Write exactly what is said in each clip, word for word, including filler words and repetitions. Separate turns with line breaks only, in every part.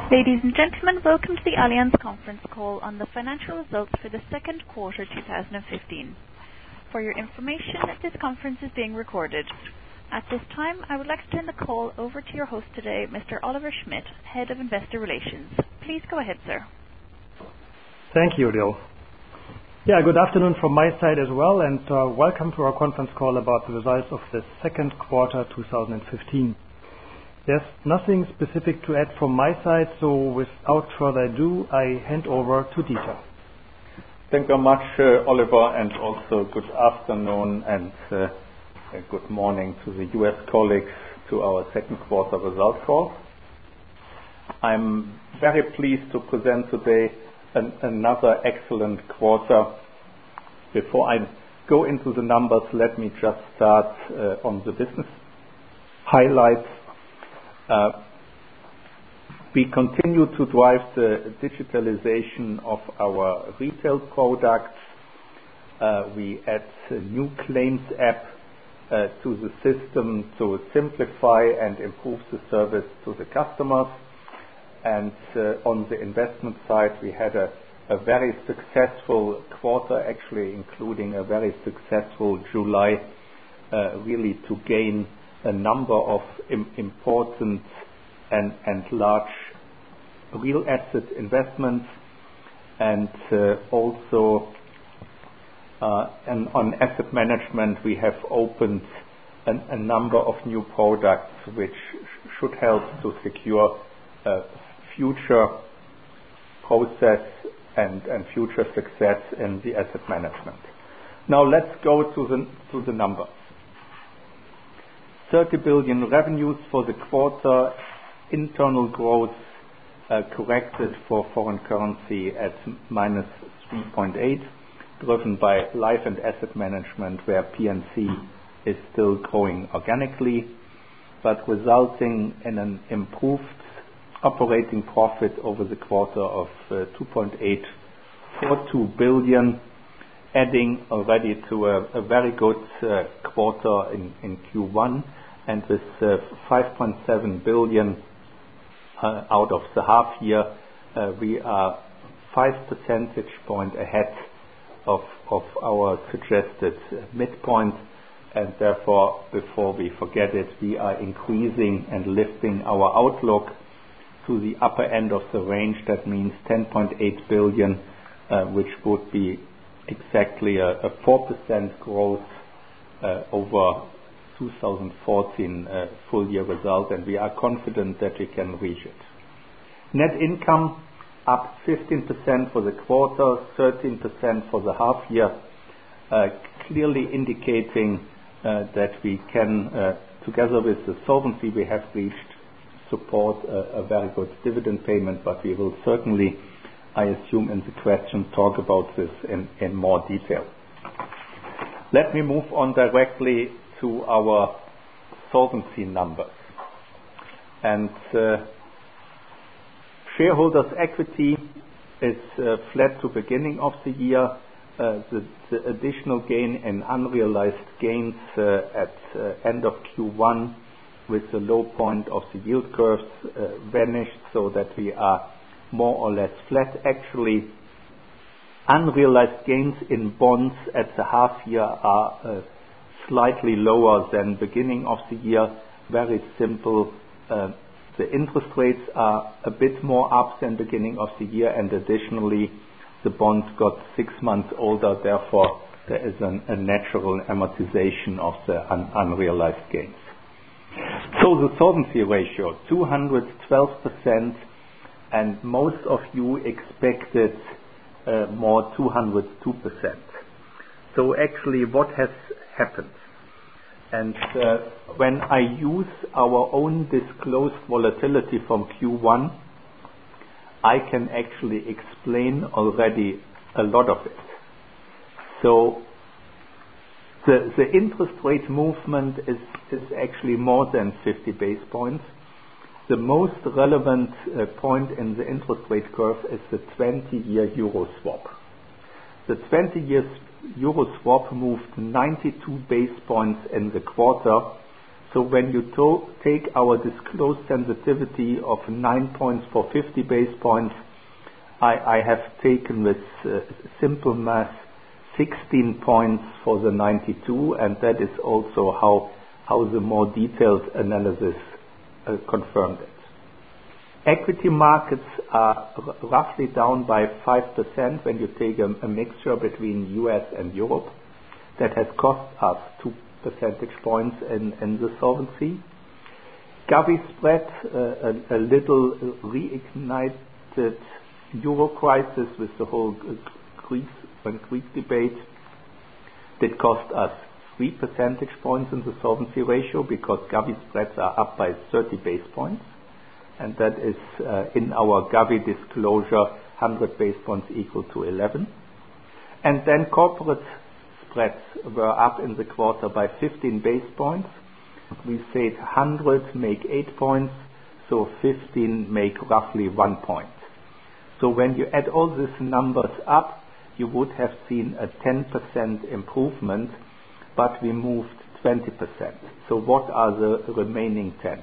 Ladies and gentlemen, welcome to the Allianz conference call on the financial results for the second quarter two thousand fifteen. For your information, this conference is being recorded. At this time, I would like to turn the call over to your host today, Mister Oliver Schmidt, Head of Investor Relations. Please go ahead, sir.
Thank you, Dil. Yeah, good afternoon from my side as well, and uh, welcome to our conference call about the results of the second quarter two thousand fifteen. There's nothing specific to add from my side, so without further ado, I hand over to Dieter.
Thank you very much, uh, Oliver, and also good afternoon and uh, good morning to the U S colleagues to our second quarter result call. I'm very pleased to present today an, another excellent quarter. Before I go into the numbers, let me just start uh, on the business highlights. Uh, we continue to drive the digitalization of our retail products. Uh, we add a new claims app uh, to the system to simplify and improve the service to the customers. And uh, on the investment side, we had a, a very successful quarter, actually including a very successful July, uh, really to gain a number of im- important and, and large real asset investments, and uh, also uh, and on asset management we have opened an, a number of new products which sh- should help to secure uh, future process and, and future success in the asset management. Now let's go to the to the numbers. thirty billion revenues for the quarter, internal growth uh, corrected for foreign currency at minus three point eight, driven by life and asset management, where P and C is still growing organically, but resulting in an improved operating profit over the quarter of uh, two point eight four two billion, adding already to a, a very good uh, quarter in, in Q one, and with uh, five point seven billion uh, out of the half year, uh, we are five percentage point ahead of, of our suggested midpoint, and therefore, before we forget it, we are increasing and lifting our outlook to the upper end of the range. That means ten point eight billion, uh, which would be exactly a, a four percent growth uh, over two thousand fourteen uh, full year result, and we are confident that we can reach it. Net income up fifteen percent for the quarter, thirteen percent for the half year, uh, clearly indicating uh, that we can, uh, together with the solvency we have reached, support a, a very good dividend payment, but we will certainly, I assume in the question, talk about this in, in more detail. Let me move on directly to our solvency numbers. And uh, shareholders' equity is uh, flat to beginning of the year. Uh, the, the additional gain in unrealized gains uh, at uh, end of Q one with the low point of the yield curves uh, vanished, so that we are more or less flat. Actually, unrealized gains in bonds at the half year are uh, slightly lower than beginning of the year. Very simple. Uh, the interest rates are a bit more up than beginning of the year, and additionally the bond got six months older, therefore there is an, a natural amortization of the un- unrealized gains. So the solvency ratio, two hundred twelve percent, and most of you expected uh, more, two hundred two percent. So actually what has happened? And uh, when I use our own disclosed volatility from Q one, I can actually explain already a lot of it. So the, the interest rate movement is, is actually more than fifty base points. The most relevant uh, point in the interest rate curve is the twenty-year Euro swap. The twenty-year Euro swap moved ninety-two base points in the quarter, So when you to- take our disclosed sensitivity of nine points for fifty base points, I, I have taken with uh, simple math sixteen points for the ninety-two, and that is also how, how the more detailed analysis uh, confirmed it. Equity markets are r- roughly down by five percent when you take a, a mixture between U S and Europe. That has cost us two percentage points in, in the solvency. Govie spread, uh, a, a little reignited Euro crisis with the whole Greek and Greek debate, that cost us three percentage points in the solvency ratio because Govie spreads are up by thirty base points. And that is uh, in our Govie disclosure, one hundred base points equal to eleven. And then corporate spreads were up in the quarter by fifteen base points. We said one hundred make eight points, so fifteen make roughly one point. So when you add all these numbers up, you would have seen a ten percent improvement, but we moved twenty percent. So what are the remaining ten?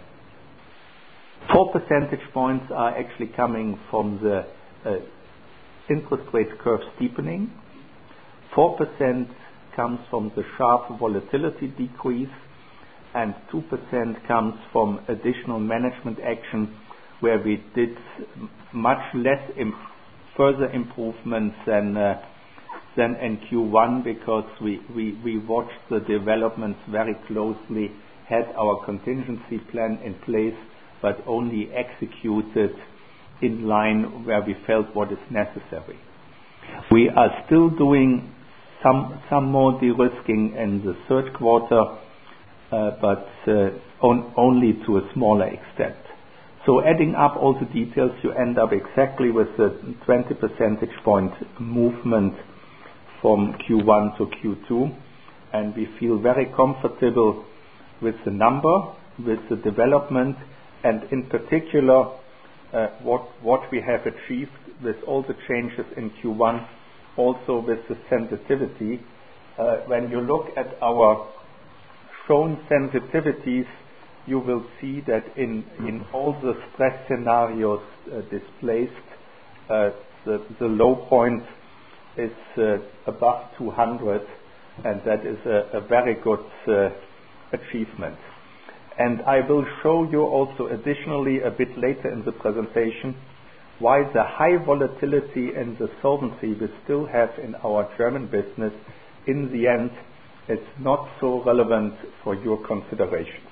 Four percentage points are actually coming from the uh, interest rate curve steepening. Four percent comes from the sharp volatility decrease, and two percent comes from additional management action where we did much less im- further improvements than uh, than in Q one because we, we, we watched the developments very closely, had our contingency plan in place, but only executed in line where we felt what is necessary. We are still doing some some more de-risking in the third quarter, uh, but uh, on, only to a smaller extent. So adding up all the details, you end up exactly with the twenty percentage point movement from Q one to Q two, and we feel very comfortable with the number, with the development, and in particular, uh, what what we have achieved with all the changes in Q one, also with the sensitivity. Uh, when you look at our shown sensitivities, you will see that in, in all the stress scenarios uh, displaced, uh, the, the low point is uh, above two hundred, and that is a, a very good uh, achievement. And I will show you also additionally a bit later in the presentation why the high volatility and the solvency we still have in our German business in the end is not so relevant for your considerations.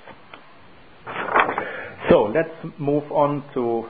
So let's move on to...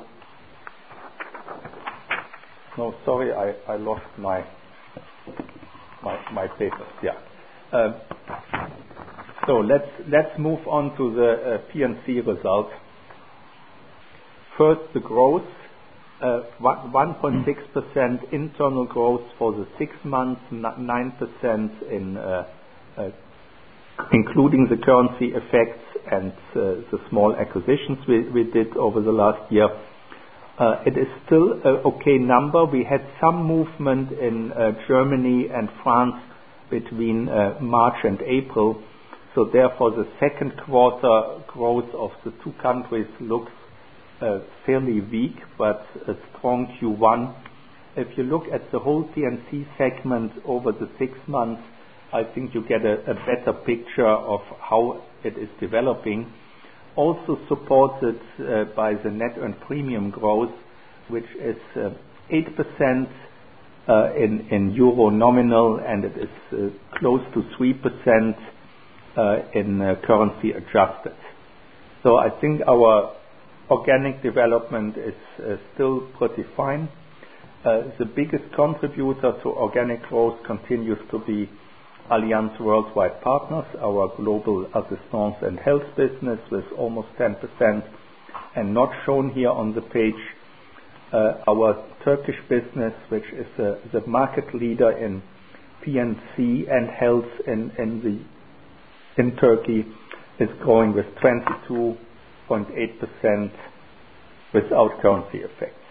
No, sorry, I, I lost my, my, my papers. Yeah. Uh, So let's let's move on to the uh, P and C result. First, the growth, uh, one point six percent internal growth for the six months, nine percent in uh, uh, including the currency effects and uh, the small acquisitions we, we did over the last year. Uh, it is still an okay number. We had some movement in uh, Germany and France between uh, March and April. So therefore, the second quarter growth of the two countries looks uh, fairly weak, but a strong Q one. If you look at the whole P and C segment over the six months, I think you get a, a better picture of how it is developing. Also supported uh, by the net earned premium growth, which is uh, eight percent uh, in, in euro nominal, and it is uh, close to three percent Uh, in uh, currency adjusted. So I think our organic development is uh, still pretty fine. Uh, the biggest contributor to organic growth continues to be Allianz Worldwide Partners, our global assistance and health business with almost ten percent, and not shown here on the page, uh, our Turkish business, which is uh, the market leader in P and C and health in, in the in Turkey, is growing with twenty-two point eight percent without currency effects.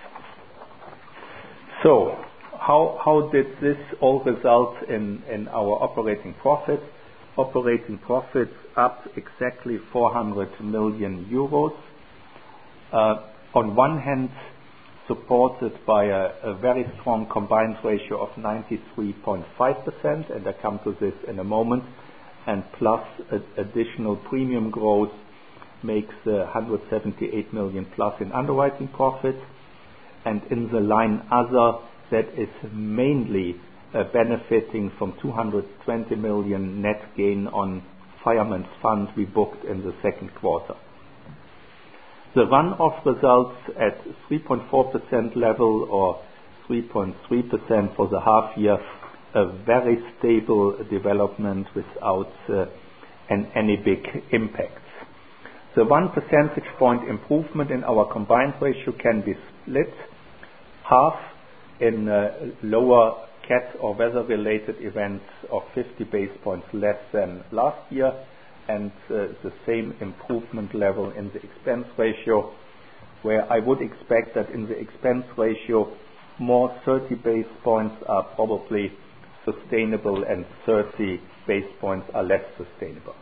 So, how how did this all result in, in our operating profit? operating profits up exactly four hundred million euros. Uh, on one hand, supported by a, a very strong combined ratio of ninety-three point five percent, and I come to this in a moment, and plus a, additional premium growth makes uh, one hundred seventy-eight million plus in underwriting profit. And in the line other, that is mainly uh, benefiting from two hundred twenty million net gain on Fireman's Fund we booked in the second quarter. The run-off results at three point four percent level or three point three percent for the half year, a very stable development without uh, an, any big impacts. The one percentage point improvement in our combined ratio can be split half in uh, lower cat or weather-related events of fifty basis points less than last year, and uh, the same improvement level in the expense ratio, where I would expect that in the expense ratio more thirty basis points are probably sustainable and thirty basis points are less sustainable.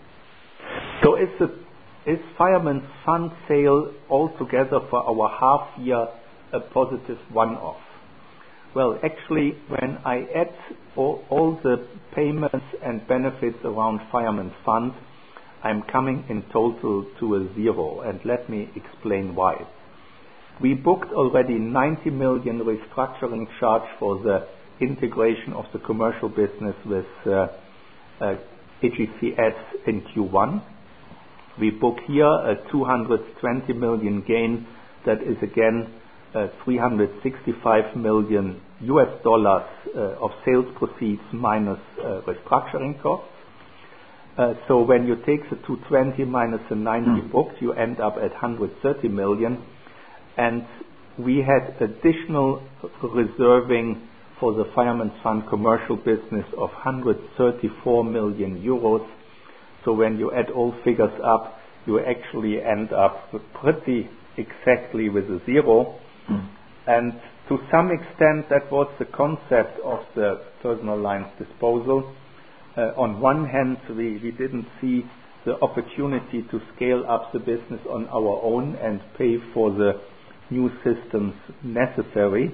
So is the is Fireman's Fund sale altogether for our half year a positive one-off? Well, actually, when I add all, all the payments and benefits around Fireman's Fund, I'm coming in total to a zero, and let me explain why. We booked already ninety million restructuring charge for the integration of the commercial business with uh, uh, A G C S in Q one. We book here a two hundred twenty million gain, that is again uh, three hundred sixty-five million U S dollars uh, of sales proceeds minus uh, restructuring costs. Uh, so when you take the two hundred twenty minus the ninety mm. booked, you end up at one hundred thirty million. And we had additional reserving for the Fireman's Fund commercial business of one hundred thirty-four million euros. So when you add all figures up, you actually end up pretty exactly with a zero. Mm. And to some extent, that was the concept of the personal lines disposal. Uh, on one hand, we, we didn't see the opportunity to scale up the business on our own and pay for the new systems necessary.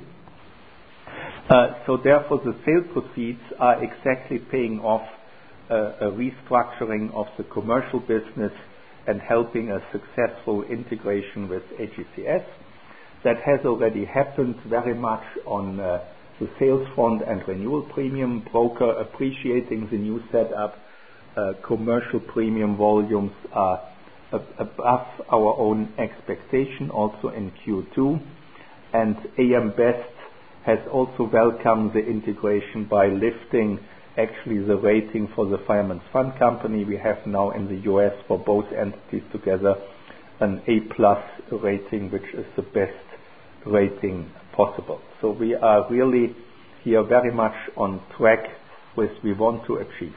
Uh, so therefore, the sale proceeds are exactly paying off uh, a restructuring of the commercial business and helping a successful integration with A G C S. That has already happened very much on uh, the sales front and renewal premium, broker appreciating the new setup. Uh, commercial premium volumes are ab- above our own expectation also in Q two, and A M Best has also welcomed the integration by lifting actually the rating for the Fireman's Fund company. We have now in the U S for both entities together an A plus rating, which is the best rating possible. So we are really here very much on track with what we want to achieve.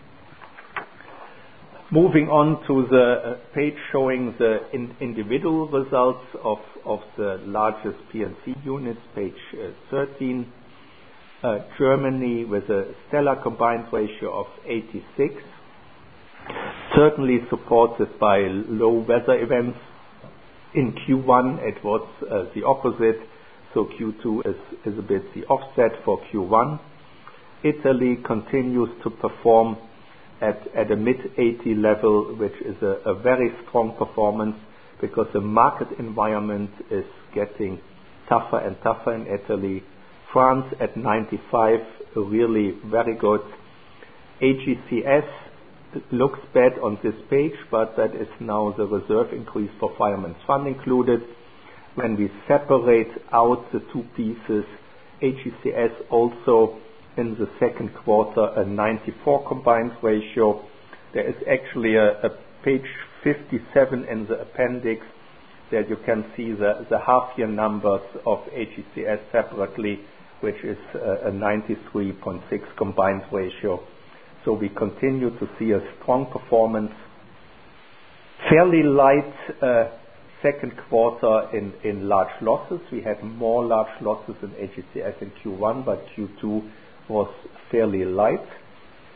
Moving on to the uh, page showing the in individual results of, of the largest P and C units, page uh, thirteen. Uh, Germany with a stellar combined ratio of eighty-six, certainly supported by low weather events. In Q one it was uh, the opposite, so Q two is, is a bit the offset for Q one. Italy continues to perform at, at a mid eighty level, which is a, a very strong performance because the market environment is getting tougher and tougher in Italy. France at ninety-five, really very good. A G C S looks bad on this page, but that is now the reserve increase for Fireman's Fund included. When we separate out the two pieces, A G C S also in the second quarter a ninety-four combined ratio. There is actually a, a page fifty-seven in the appendix that you can see the, the half year numbers of A G C S separately, which is a, a ninety-three point six combined ratio. So we continue to see a strong performance. Fairly light uh, second quarter in, in large losses. We had more large losses in A G C S in Q one, but Q two was fairly light.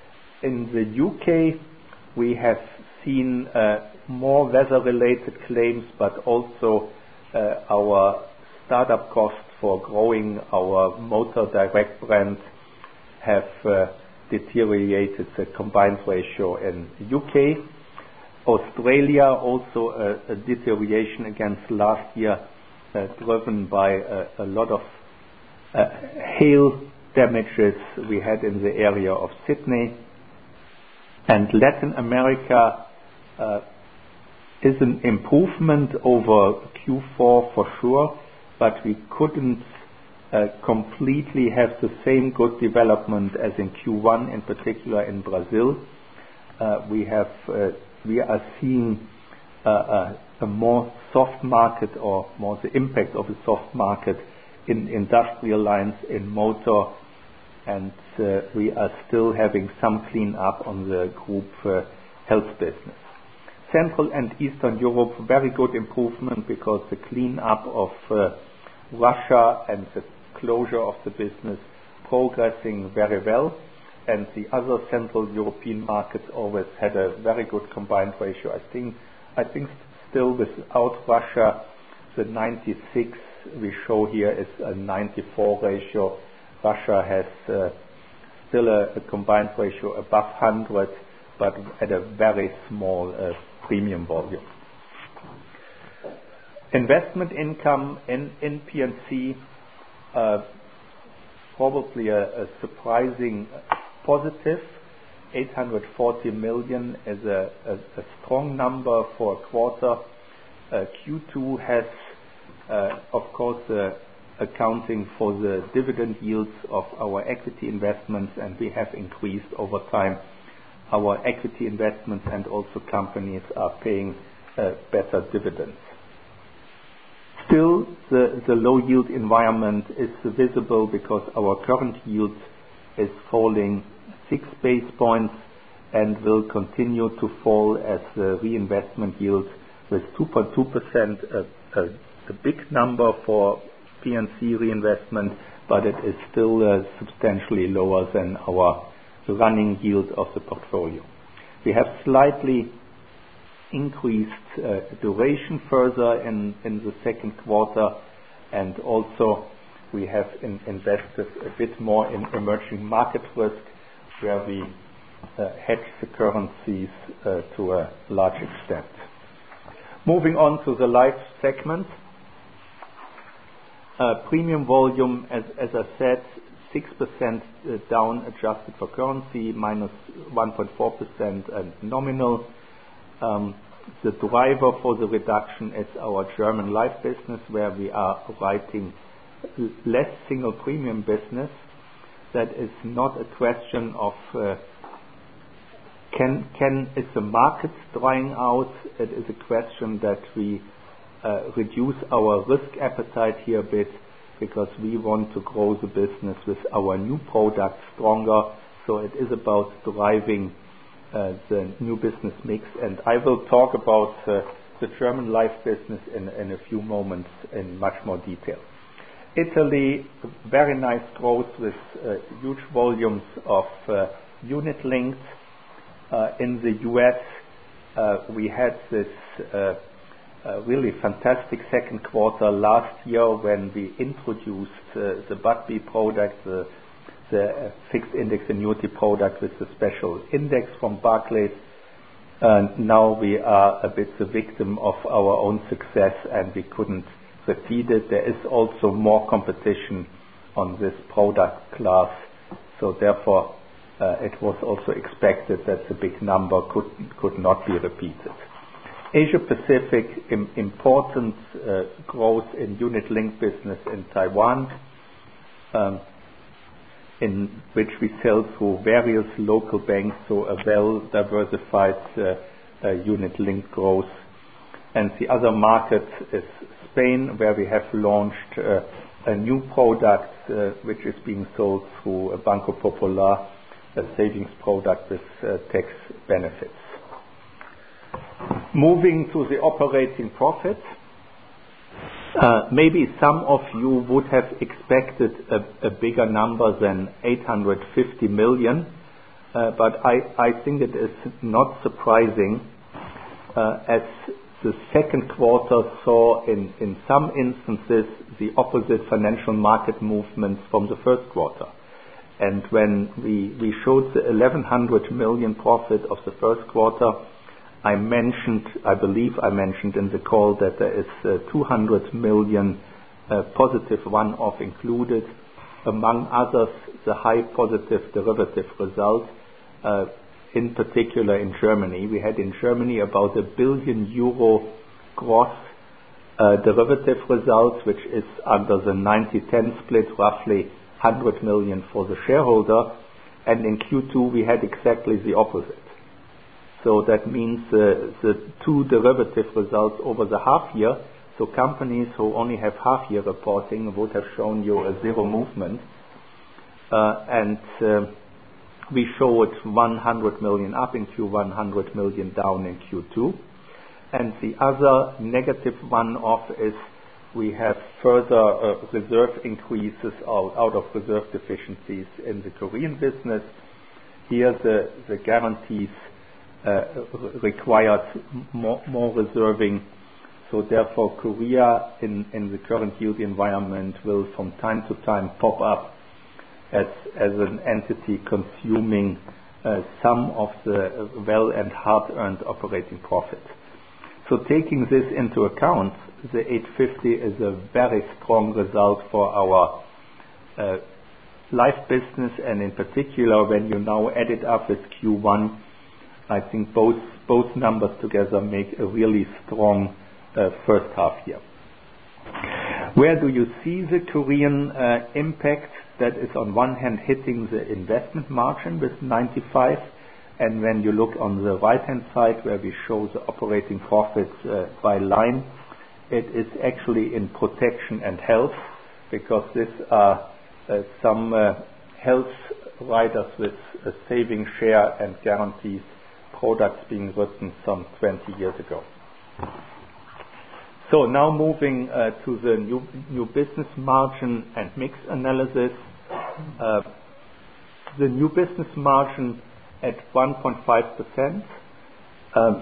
in the U K, we have seen uh, more weather-related claims, but also uh, our startup costs for growing our Motor Direct brand have uh, deteriorated the combined ratio in the U K. Australia, also a, a deterioration against last year, uh, driven by a, a lot of uh, hail damages we had in the area of Sydney. And Latin America uh, is an improvement over Q four for sure, but we couldn't uh, completely have the same good development as in Q one, in particular in Brazil. Uh, we have uh, we are seeing uh, a, a more soft market, or more the impact of a soft market in industrial lines, in motor, and uh, we are still having some clean up on the group uh, health business. Central and Eastern Europe, very good improvement because the clean up of uh, Russia and the closure of the business progressing very well. And the other Central European markets always had a very good combined ratio. I think, I think still without Russia, the ninety-six we show here is a ninety-four ratio. Russia has uh, still a, a combined ratio above one hundred, but at a very small uh, premium volume. Investment income in, in P and C, uh, probably a, a surprising positive. eight hundred forty million is a, a, a strong number for a quarter. Uh, Q two has, uh, of course, uh, accounting for the dividend yields of our equity investments, and we have increased over time. Our equity investments and also companies are paying uh, better dividends. Still, the, the low yield environment is visible because our current yield is falling six basis points and will continue to fall as the reinvestment yield with two point two percent, a, a, a big number for P and C reinvestment, but it is still uh, substantially lower than our running yield of the portfolio. We have slightly increased uh, duration further in, in the second quarter, and also we have in, invested a bit more in emerging market risk, where we uh, hedge the currencies uh, to a large extent. Moving on to the life segment. Uh, premium volume, as, as I said, six percent uh, down adjusted for currency, minus one point four percent and nominal. Um, the driver for the reduction is our German life business, where we are writing less single premium business. That is not a question of uh, can can is the market drying out. It is a question that we uh, reduce our risk appetite here a bit, because we want to grow the business with our new products stronger. So it is about driving uh, the new business mix, and I will talk about uh, the German life business in, in a few moments in much more detail. Italy, very nice growth with uh, huge volumes of uh, unit links. Uh, in the U S, uh, we had this uh, uh, really fantastic second quarter last year when we introduced uh, the B U T B product, the, the uh, fixed index annuity product with the special index from Barclays. And now we are a bit the victim of our own success, and we couldn't repeat it. There is also more competition on this product class, so therefore uh, it was also expected that the big number could could not be repeated. Asia Pacific, im- important uh, growth in unit link business in Taiwan, um, in which we sell through various local banks, so a well diversified uh, uh, unit link growth. And the other market is Spain, where we have launched uh, a new product uh, which is being sold through a Banco Popular, a savings product with uh, tax benefits. Moving to the operating profit, uh, maybe some of you would have expected a, a bigger number than eight hundred fifty million. uh, but I, I think it is not surprising uh, as the second quarter saw in, in some instances the opposite financial market movements from the first quarter. And when we, we showed the eleven hundred million profit of the first quarter, I mentioned, I believe I mentioned in the call that there is uh, two hundred million uh, positive one-off included, among others the high positive derivative result, uh, in particular in Germany. We had in Germany about a billion euro gross uh, derivative result, which is under the ninety ten split roughly one hundred million for the shareholder, and in Q two we had exactly the opposite. So that means uh, the two derivative results over the half year, so companies who only have half year reporting would have shown you a zero movement, uh, and uh, we show it one hundred million up in Q one, one hundred million down in Q two. And the other negative one-off is we have further uh, reserve increases out, out of reserve deficiencies in the Korean business. Here the, the guarantees uh, required more, more reserving, so therefore Korea in, in the current yield environment will from time to time pop up as, as an entity consuming uh, some of the well and hard-earned operating profit. So taking this into account, the eight fifty is a very strong result for our uh, life business, and in particular when you now add it up with Q one, I think both both numbers together make a really strong uh, first half year. Where do you see the Korean uh, impact? That is on one hand hitting the investment margin with ninety-five, and when you look on the right hand side where we show the operating profits uh, by line, it is actually in protection and health, because these are uh, some uh, health riders with a saving share and guarantees products being written some twenty years ago. So now moving uh, to the new, new business margin and mix analysis. Uh, the new business margin at one point five percent, um,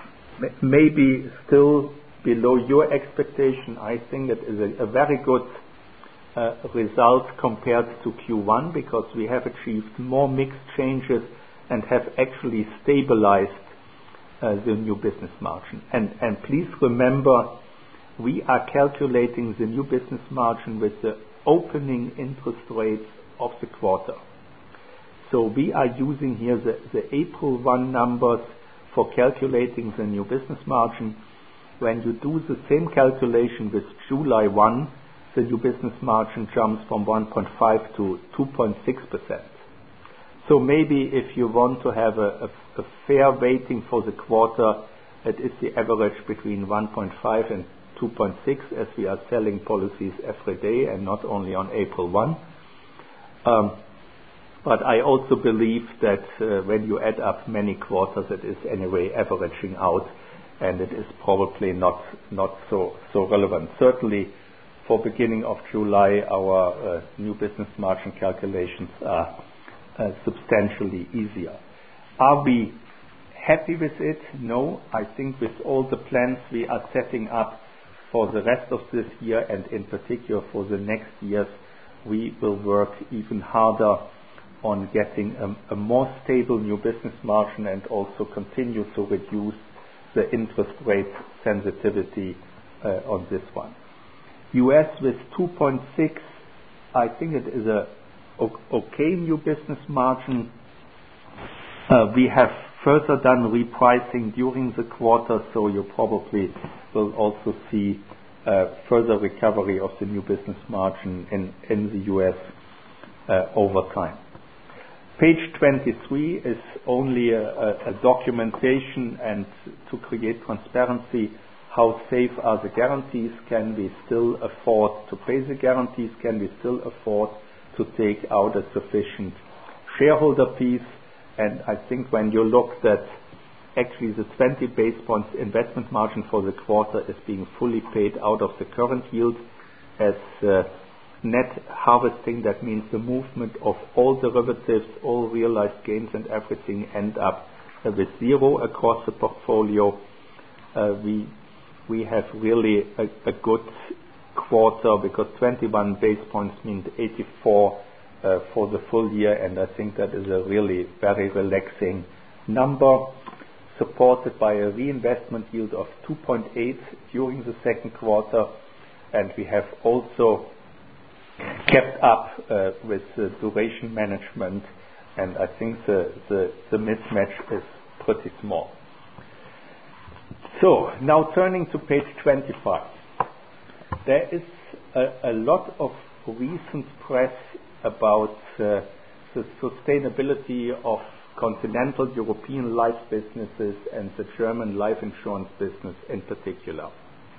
maybe still below your expectation. I think it is a, a very good uh, result compared to Q one, because we have achieved more mix changes and have actually stabilized uh, the new business margin. And, and please remember, we are calculating the new business margin with the opening interest rates of the quarter. So we are using here the, the April first numbers for calculating the new business margin. When you do the same calculation with July first, the new business margin jumps from one point five to two point six percent. So maybe if you want to have a, a, a fair weighting for the quarter, it is the average between one point five and two point six, as we are selling policies every day and not only on April first. Um, but I also believe that uh, when you add up many quarters, it is anyway averaging out, and it is probably not not so so relevant. Certainly, for beginning of July, our uh, new business margin calculations are uh, substantially easier. Are we happy with it? No. I think with all the plans we are setting up for the rest of this year, and in particular for the next years, we will work even harder on getting a, a more stable new business margin, and also continue to reduce the interest rate sensitivity uh, on this one. U S with two point six, I think it is a okay new business margin. Uh, we have further done repricing during the quarter, so you probably will also see uh, further recovery of the new business margin in, in the U S uh, over time. Page twenty-three is only a, a, a documentation and to create transparency. How safe are the guarantees? Can we still afford to pay the guarantees? Can we still afford to take out a sufficient shareholder piece? And I think when you look that actually the twenty base points investment margin for the quarter is being fully paid out of the current yield, as uh, net harvesting, that means the movement of all derivatives, all realized gains and everything end up uh, with zero across the portfolio. Uh, we we have really a, a good quarter, because twenty-one base points means eighty-four uh, for the full year, and I think that is a really very relaxing number, supported by a reinvestment yield of two point eight during the second quarter, and we have also kept up uh, with the duration management, and I think the, the, the mismatch is pretty small. So, now turning to page twenty-five. There is a, a lot of recent press about uh, the sustainability of continental European life businesses and the German life insurance business in particular.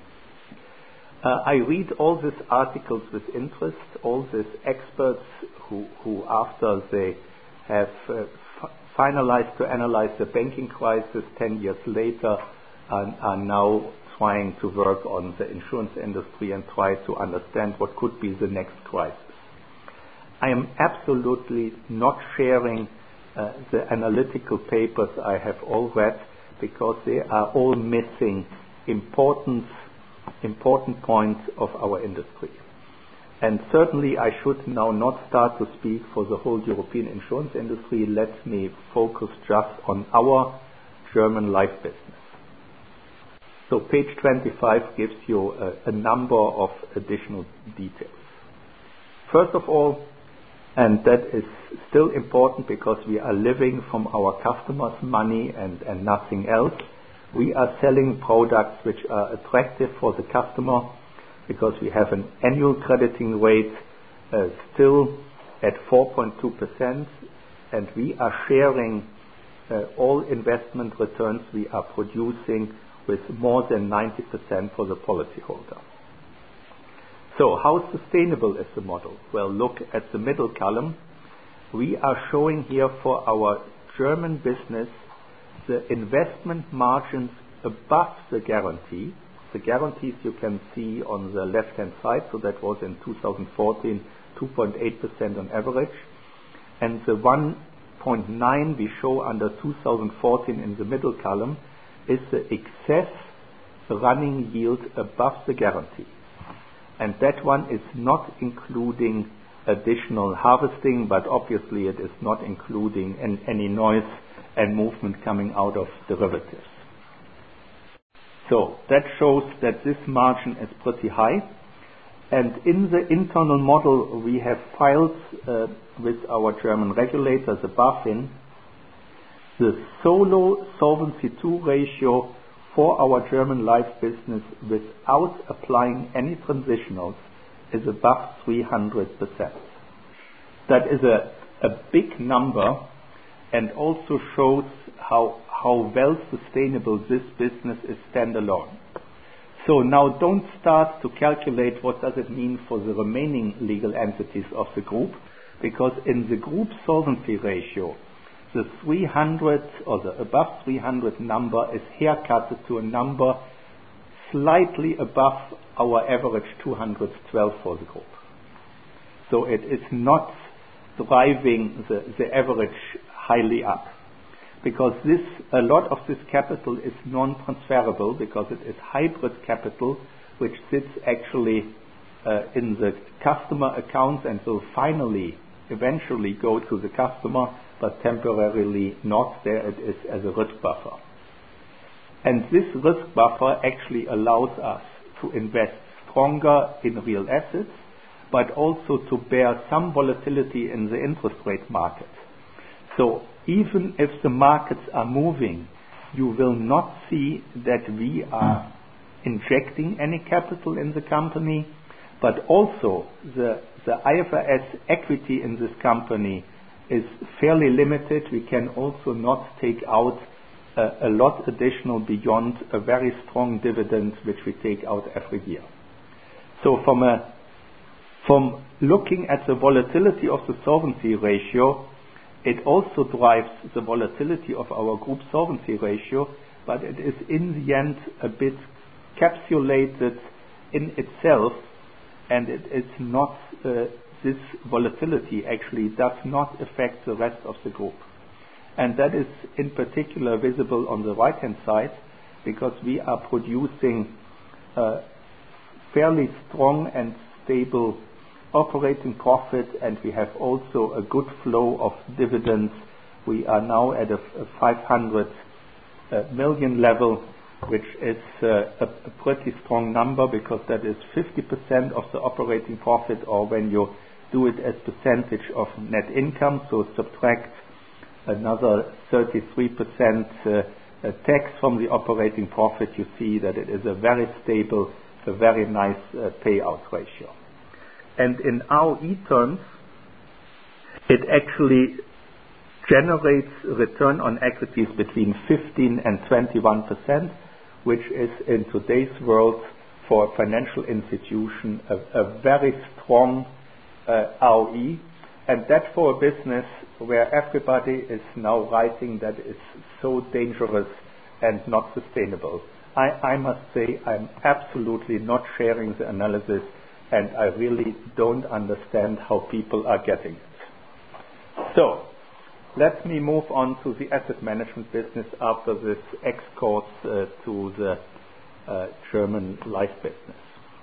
Uh, I read all these articles with interest, all these experts who, who after they have uh, f- finalized to analyze the banking crisis ten years later, are, are now trying to work on the insurance industry and try to understand what could be the next crisis. I am absolutely not sharing uh, the analytical papers I have all read, because they are all missing important important points of our industry. And certainly I should now not start to speak for the whole European insurance industry. Let me focus just on our German life business. So page twenty-five gives you a, a number of additional details. First of all, and that is still important because we are living from our customers' money and, and nothing else, we are selling products which are attractive for the customer, because we have an annual crediting rate uh, still at four point two percent, and we are sharing uh, all investment returns we are producing with more than ninety percent for the policyholder. So how sustainable is the model? Well, look at the middle column. We are showing here for our German business the investment margins above the guarantee. The guarantees you can see on the left-hand side, so that was in two thousand fourteen, two point eight percent on average. And the one point nine we show under two thousand fourteen in the middle column is the excess running yield above the guarantee. And that one is not including additional harvesting, but obviously it is not including an, any noise and movement coming out of derivatives. So that shows that this margin is pretty high. And in the internal model we have filed uh, with our German regulators, the BaFin, the solo Solvency two ratio for our German life business without applying any transitionals is above three hundred percent. That is a, a big number, and also shows how how well sustainable this business is standalone. So now don't start to calculate what does it mean for the remaining legal entities of the group, because in the group solvency ratio, the three hundred or the above three hundred number is haircutted to a number slightly above our average two hundred twelve for the group. So it is not driving the, the average highly up, because this a lot of this capital is non-transferable, because it is hybrid capital which sits actually uh, in the customer accounts and will finally eventually go to the customer, but temporarily not. There it is as a risk buffer. And this risk buffer actually allows us to invest stronger in real assets, but also to bear some volatility in the interest rate market. So even if the markets are moving, you will not see that we are injecting any capital in the company, but also the, the I F R S equity in this company is fairly limited. We can also not take out uh, a lot additional beyond a very strong dividend which we take out every year. So from a from looking at the volatility of the solvency ratio, it also drives the volatility of our group solvency ratio, but it is in the end a bit capsulated in itself and it, it's not, uh, this volatility actually does not affect the rest of the group. And that is in particular visible on the right-hand side, because we are producing uh, fairly strong and stable operating profit, and we have also a good flow of dividends. We are now at a, a five hundred uh, million level, which is uh, a, a pretty strong number, because that is fifty percent of the operating profit, or when you do it as percentage of net income, so subtract another thirty-three percent uh, uh, tax from the operating profit, you see that it is a very stable, a very nice uh, payout ratio. And in R O E terms, it actually generates return on equities between fifteen and twenty-one percent, which is in today's world for a financial institution a, a very strong uh, R O E, and that for a business where everybody is now writing that it's so dangerous and not sustainable. I, I must say I'm absolutely not sharing the analysis, and I really don't understand how people are getting it. So, let me move on to the asset management business after this excursus uh, to the uh, German life business.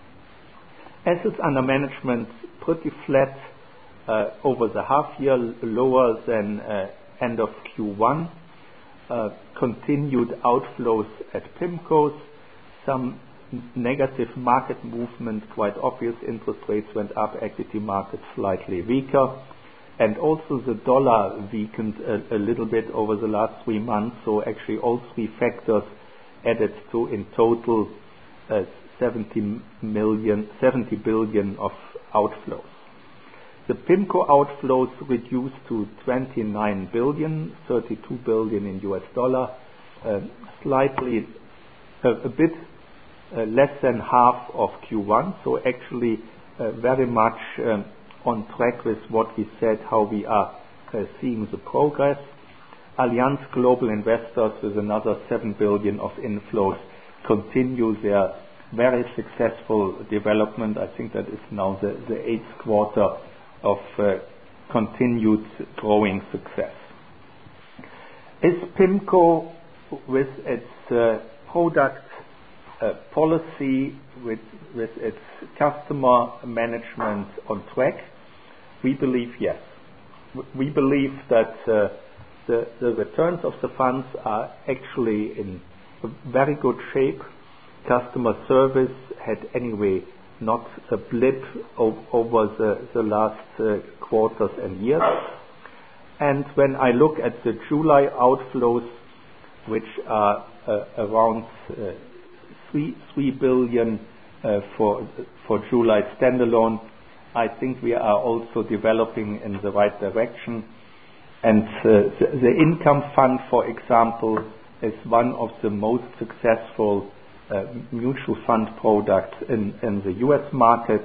Assets under management pretty flat uh, over the half year, lower than uh, end of Q one. Uh, continued outflows at PIMCOs, some negative market movement, quite obvious. Interest rates went up, equity markets slightly weaker, and also the dollar weakened a, a little bit over the last three months. So actually all three factors added to in total uh, seventy million, seventy billion of outflows. The PIMCO outflows reduced to twenty-nine billion, thirty-two billion in U S dollar, uh, slightly uh, a bit uh, less than half of Q one. So actually uh, very much um, on track with what we said, how we are uh, seeing the progress. Allianz Global Investors with another seven billion of inflows continue their very successful development. I think that is now the, the eighth quarter of uh, continued growing success. Is PIMCO with its uh, product uh, policy, with, with its customer management on track? We believe yes. We believe that uh, the, the returns of the funds are actually in very good shape. Customer service had anyway not a blip o- over the, the last uh, quarters and years. And when I look at the July outflows, which are uh, around uh, three, three billion uh, for, for July standalone, I think we are also developing in the right direction. And uh, the, the income fund, for example, is one of the most successful Uh, mutual fund products in, in the U S market.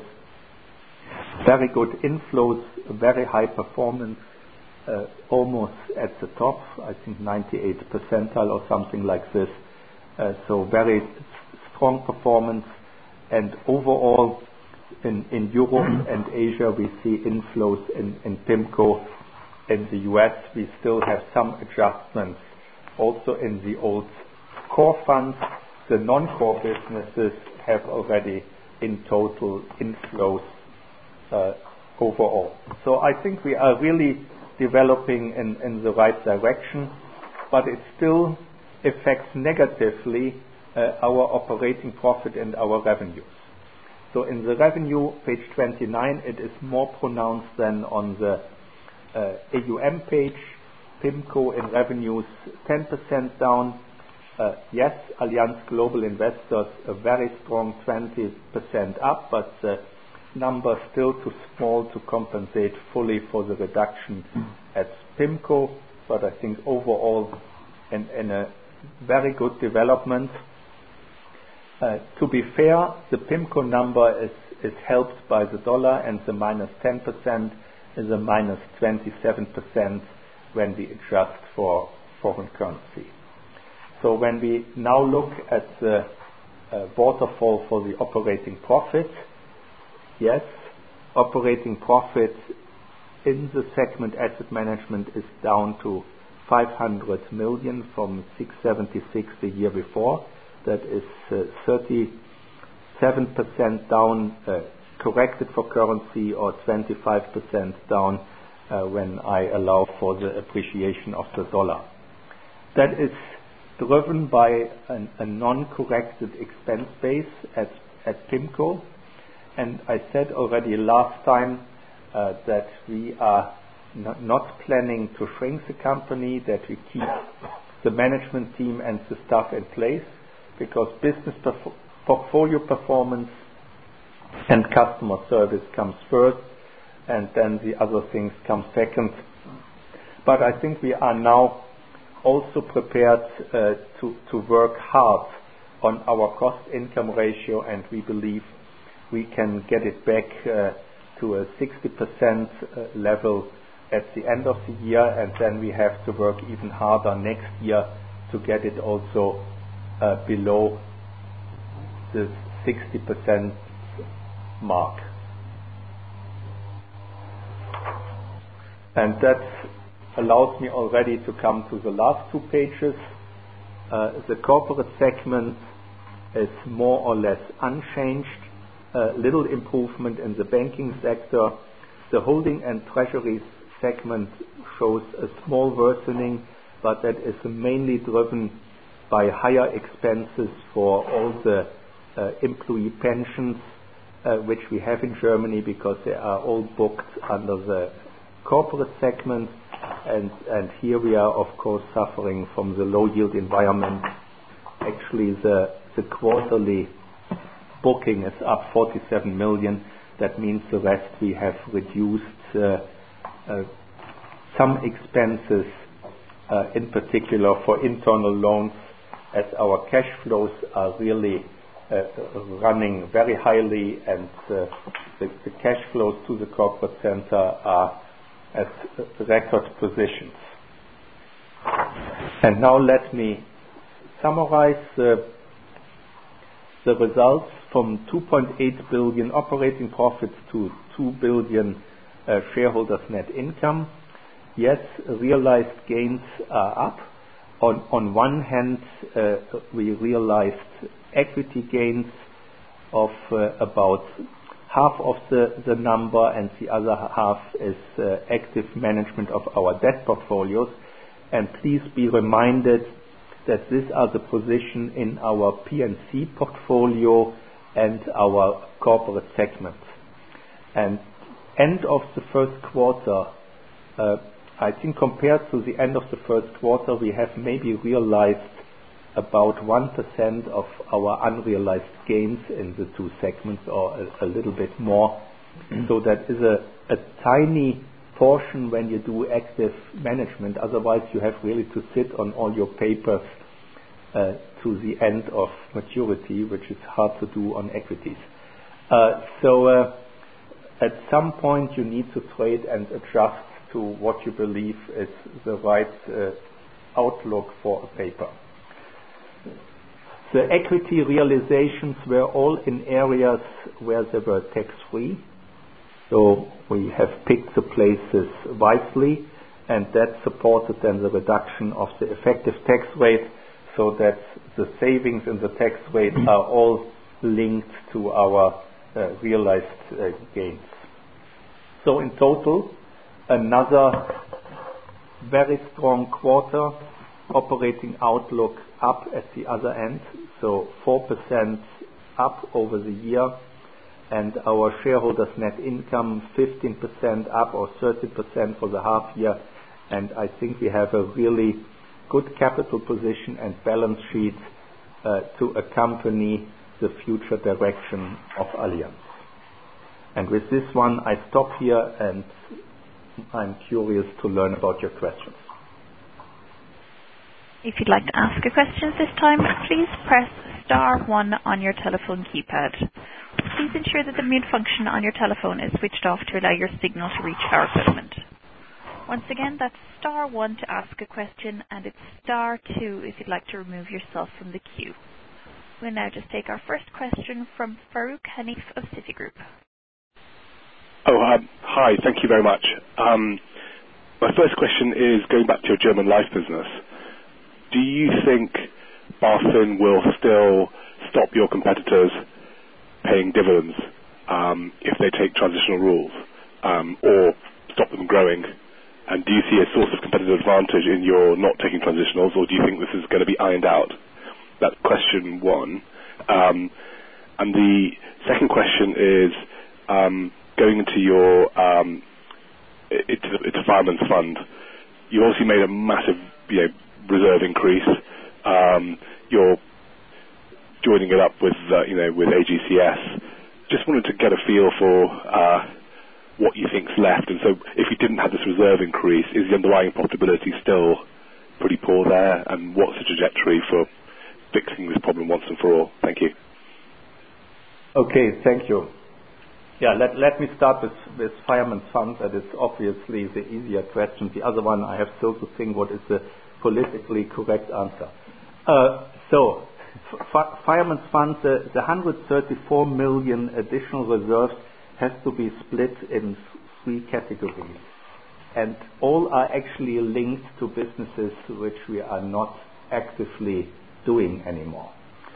Very good inflows, very high performance, uh, almost at the top, I think ninety-eight percentile or something like this. Uh, so very strong performance, and overall in, in Europe and Asia we see inflows in, in PIMCO. In the U S we still have some adjustments also in the old core funds. The non-core businesses have already in total inflows uh, overall. So I think we are really developing in, in the right direction, but it still affects negatively uh, our operating profit and our revenues. So in the revenue, page twenty-nine, it is more pronounced than on the uh, A U M page. PIMCO in revenues ten percent down. Uh, yes, Allianz Global Investors a very strong twenty percent up, but the number still too small to compensate fully for the reduction at PIMCO. But I think overall in, in a very good development. Uh, to be fair, the PIMCO number is, is helped by the dollar, and the minus ten percent is a minus twenty-seven percent when we adjust for foreign currency. So when we now look at the uh, waterfall for the operating profit, yes, operating profit in the segment asset management is down to five hundred million from six hundred seventy-six the year before. That is uh, thirty-seven percent down, uh, corrected for currency, or twenty-five percent down uh, when I allow for the appreciation of the dollar. That is driven by an, a non-corrected expense base at, at PIMCO. And I said already last time uh, that we are not, not planning to shrink the company, that we keep the management team and the staff in place, because business perf- portfolio performance and customer service comes first, and then the other things come second. But I think we are now also prepared uh, to, to work hard on our cost-income ratio, and we believe we can get it back uh, to a sixty percent uh, level at the end of the year, and then we have to work even harder next year to get it also uh, below the sixty percent mark. And that allows me already to come to the last two pages. Uh, the corporate segment is more or less unchanged. Uh, little improvement in the banking sector. The holding and treasury segment shows a small worsening, but that is mainly driven by higher expenses for all the uh, employee pensions uh, which we have in Germany, because they are all booked under the corporate segment. And, and here we are, of course, suffering from the low yield environment. Actually, the, the quarterly booking is up forty-seven million. That means the rest we have reduced uh, uh, some expenses, uh, in particular for internal loans, as our cash flows are really uh, running very highly, and uh, the, the cash flows to the corporate center are at record positions. And now let me summarize uh, the results from two point eight billion operating profits to two billion uh, shareholders net income. Yes, realized gains are up. On, on one hand, uh, we realized equity gains of uh, about half of the, the number, and the other half is uh, active management of our debt portfolios. And please be reminded that these are the position in our P and C portfolio and our corporate segment. And end of the first quarter, uh, I think compared to the end of the first quarter, we have maybe realized about one percent of our unrealized gains in the two segments, or a, a little bit more. So that is a, a tiny portion when you do active management. Otherwise, you have really to sit on all your papers uh, to the end of maturity, which is hard to do on equities. Uh, so uh, at some point, you need to trade and adjust to what you believe is the right uh, outlook for a paper. The equity realizations were all in areas where they were tax-free. So we have picked the places wisely, and that supported then the reduction of the effective tax rate, so that the savings in the tax rate are all linked to our uh, realized uh, gains. So in total, another very strong quarter. Operating outlook up at the other end, so four percent up over the year, and our shareholders net income fifteen percent up, or thirty percent for the half year. And I think we have a really good capital position and balance sheet uh, to accompany the future direction of Allianz. And with this one, I stop here, and I'm curious to learn about your questions.
If you'd like to ask a question this time, please press star one on your telephone keypad. Please ensure that the mute function on your telephone is switched off to allow your signal to reach our equipment. Once again, that's star one to ask a question, and it's star two if you'd like to remove yourself from the queue. We'll now just take our first question from Farooq Hanif of Citigroup.
Oh, um, hi. Thank you very much. Um, my first question is going back to your German life business. Do you think BaFin will still stop your competitors paying dividends um, if they take transitional rules, um, or stop them growing? And do you see a source of competitive advantage in your not taking transitionals, or do you think this is going to be ironed out? That's question one. Um, and the second question is um, going into your um, it's, it's a fireman's fund. You obviously made a massive, you know, reserve increase. Um, you're joining it up with, uh, you know, with A G C S. Just wanted to get a feel for uh, what you think's left. And so, if you didn't have this reserve increase, is the underlying profitability still pretty poor there? And what's the trajectory for fixing this problem once and for all? Thank you.
Okay, thank you. Yeah, let, let me start with, with Fireman's Fund. That is obviously the easier question. The other one, I have still to think what is the politically correct answer. Uh, so, f- Fireman's Fund, the, the one hundred thirty-four million additional reserves has to be split in three categories. And all are actually linked to businesses which we are not actively doing anymore.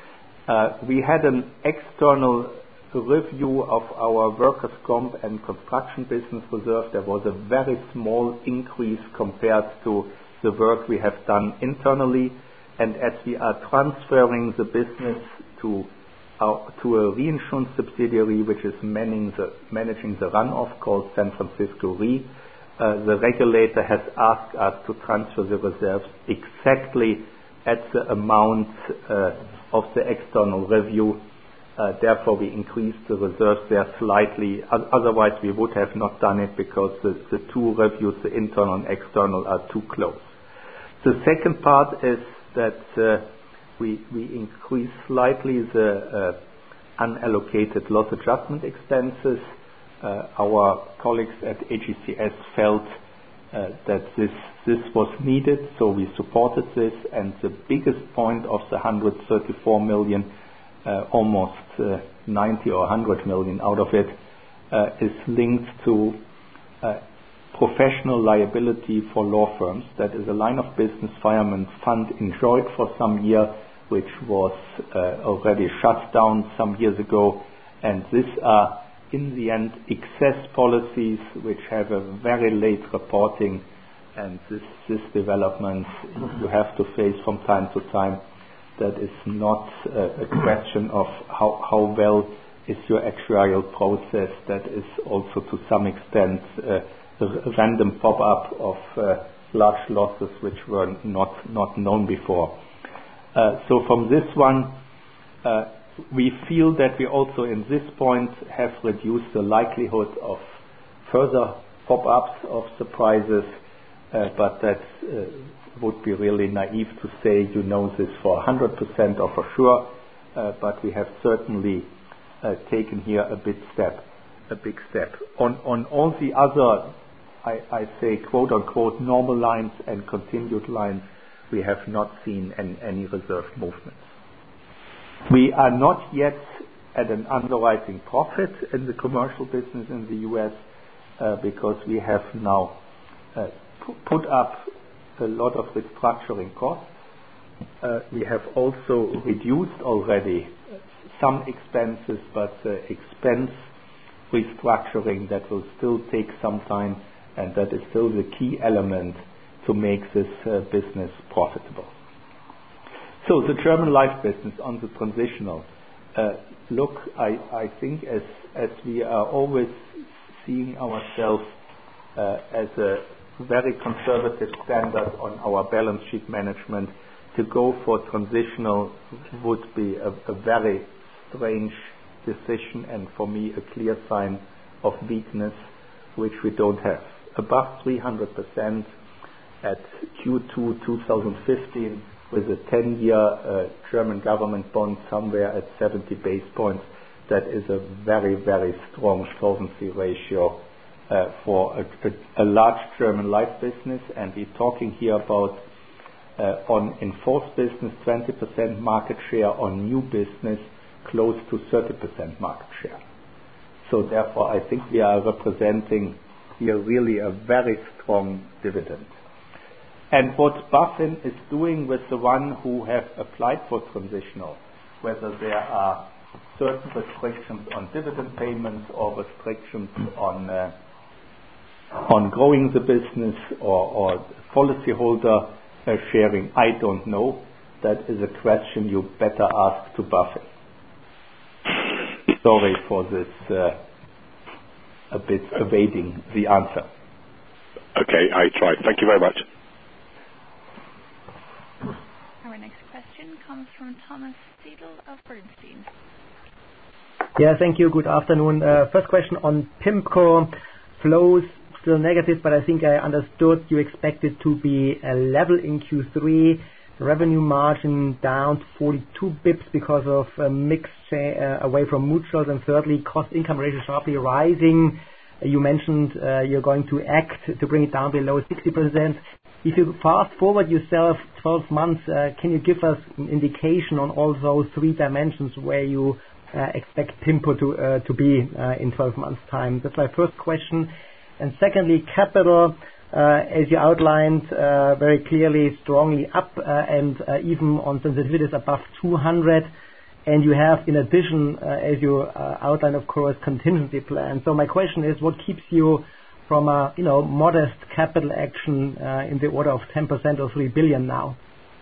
Uh, we had an external review of our workers' comp and construction business reserve. There was a very small increase compared to the work we have done internally. And as we are transferring the business to our, to a reinsurance subsidiary which is managing the, managing the runoff called San Francisco Re, uh, the regulator has asked us to transfer the reserves exactly at the amount uh, of the external review. Uh, therefore, we increased the reserves there slightly. O- otherwise, we would have not done it because the, the two reviews, the internal and external, are too close. The second part is that uh, we, we increased slightly the uh, unallocated loss adjustment expenses. Uh, our colleagues at A G C S felt uh, that this this was needed, so we supported this. And the biggest point of the one hundred thirty-four million, uh, almost uh, ninety or one hundred million out of it, uh, is linked to uh, professional liability for law firms. That is a line of business Fireman's Fund enjoyed for some year, which was uh, already shut down some years ago. And these are, in the end, excess policies which have a very late reporting. And this, this development you have to face from time to time. That is not uh, a question of how, how well is your actuarial process. That is also to some extent uh, a random pop-up of uh, large losses which were not, not known before. Uh, so from this one, uh, we feel that we also in this point have reduced the likelihood of further pop-ups of surprises. Uh, but that uh, would be really naive to say you know this for one hundred percent or for sure, uh, but we have certainly uh, taken here a big step, a big step. On, on all the other, I, I say quote-unquote normal lines and continued lines, we have not seen any, any reserve movements. We are not yet at an underwriting profit in the commercial business in the U S uh, because we have now uh, put up a lot of restructuring costs. Uh, we have also reduced already some expenses, but uh, expense restructuring that will still take some time, and that is still the key element to make this uh, business profitable. So the German life business on the transitional. Uh, look, I, I think as, as we are always seeing ourselves uh, as a very conservative standard on our balance sheet management, to go for transitional would be a, a very strange decision, and for me a clear sign of weakness which we don't have. Above three hundred percent at Q two twenty fifteen with a ten year uh, German government bond somewhere at seventy base points, that is a very, very strong solvency ratio Uh, for a, a, a large German life business. And we're talking here about uh, on enforced business twenty percent market share, on new business close to thirty percent market share. So therefore, I think we are representing here really a very strong dividend. And what BaFin is doing with the one who have applied for transitional, whether there are certain restrictions on dividend payments or restrictions on uh, on growing the business or, or policyholder uh, sharing, I don't know. That is a question you better ask to BaFin. Sorry for this uh, a bit evading the answer.
Okay, I tried. Thank you very much.
Our next question comes from Thomas Seidel of Bernstein.
Yeah, thank you. Good afternoon. Uh, first question on PIMCO. Flows still negative, but I think I understood you expect it to be a level in Q three. Revenue margin down to forty-two bips because of a mix uh, away from mutuals, and thirdly, cost-income ratio sharply rising. Uh, you mentioned uh, you're going to act to bring it down below sixty percent. If you fast forward yourself twelve months, uh, can you give us an indication on all those three dimensions where you uh, expect PIMCO to uh, to be uh, in twelve months' time? That's my first question. And secondly, capital, uh, as you outlined uh, very clearly, strongly up uh, and uh, even on sensitivities above two hundred. And you have, in addition, uh, as you uh, outlined, of course, contingency plan. So my question is, what keeps you from a you know modest capital action uh, in the order of ten percent or three billion now?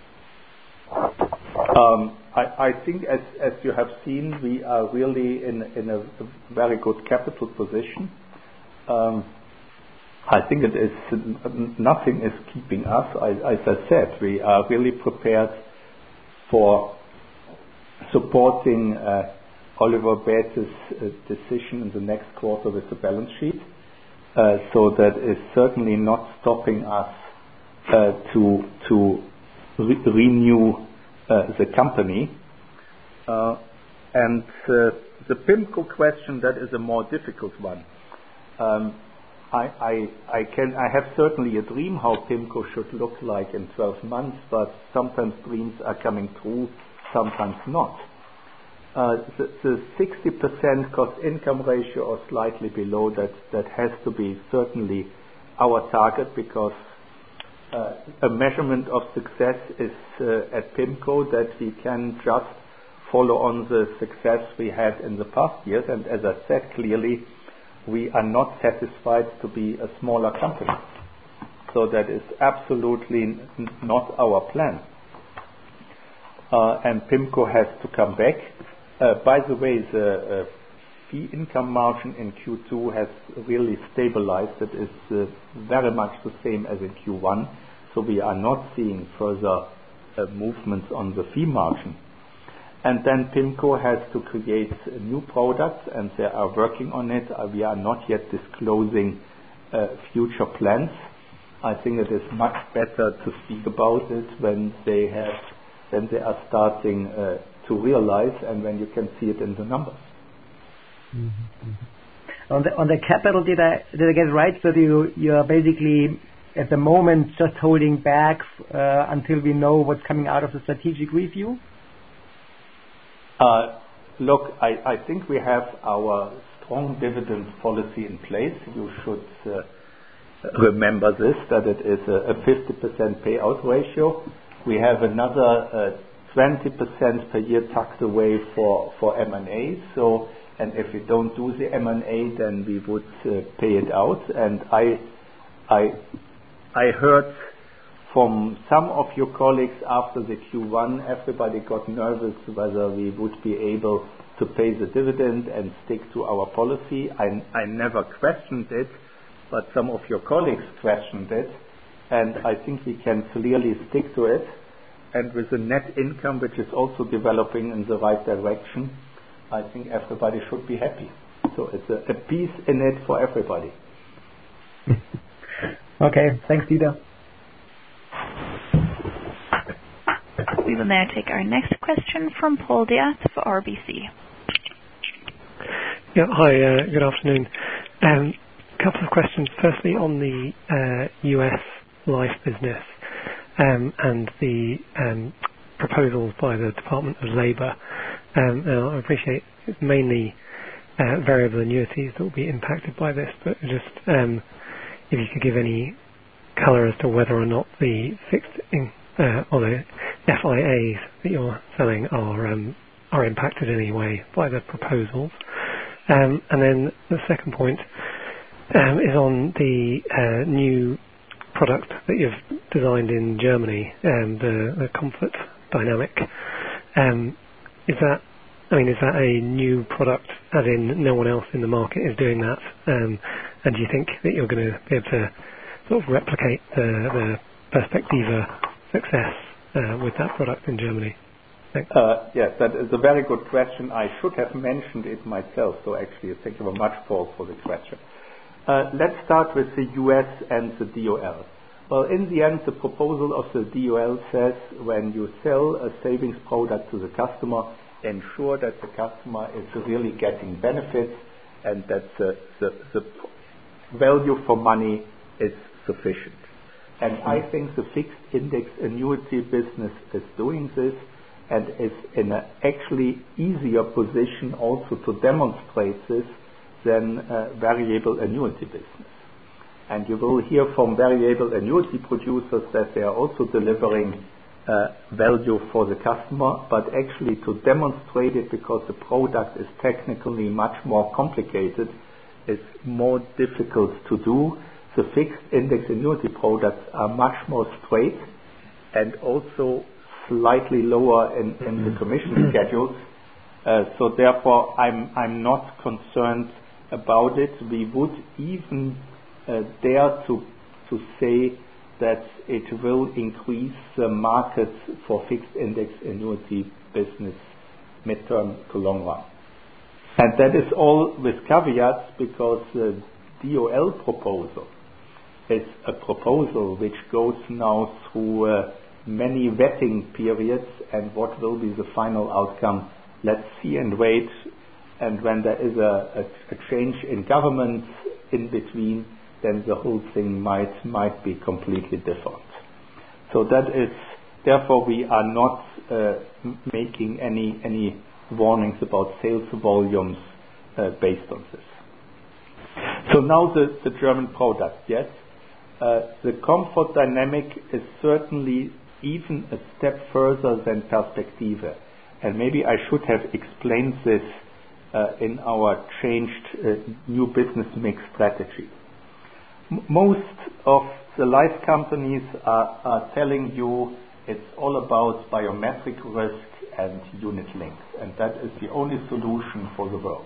Um, I, I think, as, as you have seen, we are really in, in a very good capital position. Um, I think it is nothing is keeping us. I, as I said, we are really prepared for supporting uh, Oliver Bäte's uh, decision in the next quarter with the balance sheet. Uh, so that is certainly not stopping us uh, to to re- renew uh, the company. Uh, and uh, the PIMCO question, that is a more difficult one. Um, I, I, I can I have certainly a dream how PIMCO should look like in twelve months, but sometimes dreams are coming true, sometimes not. Uh, the, the sixty percent cost-income ratio or slightly below, that, that has to be certainly our target, because uh, a measurement of success is uh, at PIMCO that we can just follow on the success we had in the past years. And as I said clearly, we are not satisfied to be a smaller company. So that is absolutely n- not our plan. Uh, and PIMCO has to come back. Uh, by the way, the uh, fee income margin in Q two has really stabilized. It is uh, very much the same as in Q one. So we are not seeing further uh, movements on the fee margin. And then PIMCO has to create uh, new products, and they are working on it. Uh, we are not yet disclosing uh, future plans. I think it is much better to speak about it when they have, when they are starting uh, to realize, and when you can see it in the numbers.
Mm-hmm. On the on the capital, did I did I get it right? So you you are basically at the moment just holding back uh, until we know what's coming out of the strategic review?
Uh, look, I, I think we have our strong dividend policy in place. You should uh, remember this, that it is a, a fifty percent payout ratio. We have another uh, twenty percent per year tucked away for, for M and A. So, and if we don't do the M and A, then we would uh, pay it out. And I, I, I heard from some of your colleagues after the Q one, everybody got nervous whether we would be able to pay the dividend and stick to our policy. I, I never questioned it, but some of your colleagues questioned it. And I think we can clearly stick to it. And with the net income, which is also developing in the right direction, I think everybody should be happy. So it's a, a piece in it for everybody.
Okay, thanks, Dieter.
We will now take our next question from Paul Diaz for R B C.
Yeah, hi, uh, good afternoon. A um, couple of questions. Firstly, on the uh, U S life business. Um, and the um, proposals by the Department of Labour. Um, now I appreciate it's mainly uh, variable annuities that will be impacted by this, but just um, if you could give any colour as to whether or not the fixed in, uh, or the F I As that you're selling are um, are impacted in any way by the proposals. Um, and then the second point um, is on the uh, new product that you've designed in Germany, um, the, the Comfort Dynamic. Um, is that, I mean, is that a new product, as in no one else in the market is doing that? Um, and do you think that you're going to be able to sort of replicate the, the Perspectiva success uh, with that product in Germany?
Uh, yes, that is a very good question. I should have mentioned it myself, so actually thank you very much, Paul, for the question. Uh, let's start with the U S and the D O L. Well, in the end, the proposal of the D O L says when you sell a savings product to the customer, ensure that the customer is really getting benefits and that the, the, the value for money is sufficient. And I think the fixed index annuity business is doing this and is in an actually easier position also to demonstrate this than uh, variable annuity business. And you will hear from variable annuity producers that they are also delivering uh, value for the customer, but actually to demonstrate it, because the product is technically much more complicated, is more difficult to do. The fixed index annuity products are much more straight and also slightly lower in, in the commission schedules. Uh, so therefore, I'm I'm not concerned about it. We would even uh, dare to to say that it will increase the market for fixed index annuity business midterm to long run. And that is all with caveats, because the D O L proposal is a proposal which goes now through uh, many vetting periods, and what will be the final outcome, let's see and wait. And when there is a, a, a change in government in between, then the whole thing might might be completely different. So that is, therefore we are not uh, making any any warnings about sales volumes uh, based on this. So now the, the German product, yes. Uh, the Comfort Dynamic is certainly even a step further than Perspectiva. And maybe I should have explained this uh, in our changed uh, new business mix strategy. M- most of the life companies are, are telling you it's all about biometric risk and unit links, and that is the only solution for the world.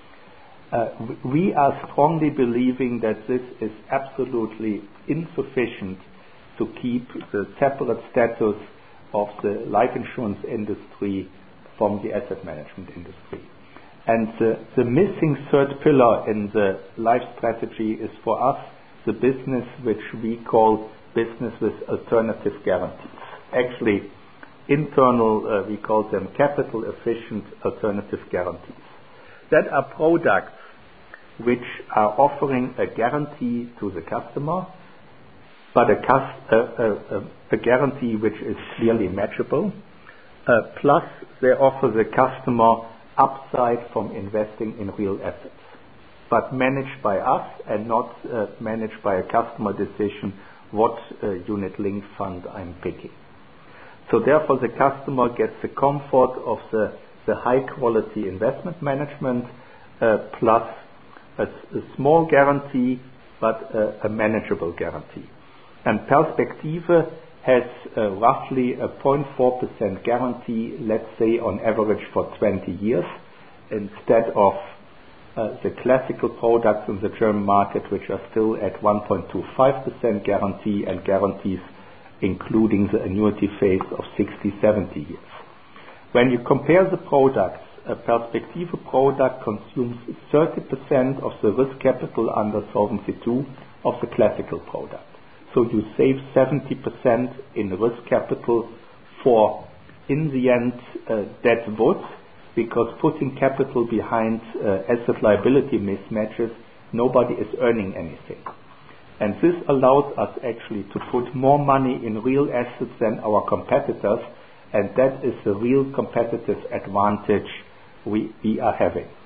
Uh, we are strongly believing that this is absolutely insufficient to keep the separate status of the life insurance industry from the asset management industry. And uh, the missing third pillar in the life strategy is for us the business which we call business with alternative guarantees. Actually, internal, uh, we call them capital efficient alternative guarantees. That are products which are offering a guarantee to the customer, but a, cus- a, a, a guarantee which is clearly matchable. Uh, plus, they offer the customer upside from investing in real assets, but managed by us and not uh, managed by a customer decision what uh, unit-linked fund I'm picking. So therefore, the customer gets the comfort of the, the high-quality investment management uh, plus a, a small guarantee, but uh, a manageable guarantee. And Perspectiva has uh, roughly a zero point four percent guarantee, let's say on average for twenty years, instead of uh, the classical products in the German market, which are still at one point two five percent guarantee and guarantees including the annuity phase of sixty, seventy years. When you compare the products, a Perspectiva product consumes thirty percent of the risk capital under Solvency two of the classical product. So you save seventy percent in risk capital for, in the end, uh, dead wood, because putting capital behind uh, asset liability mismatches, nobody is earning anything. And this allows us actually to put more money in real assets than our competitors, and that is the real competitive advantage we, we are having.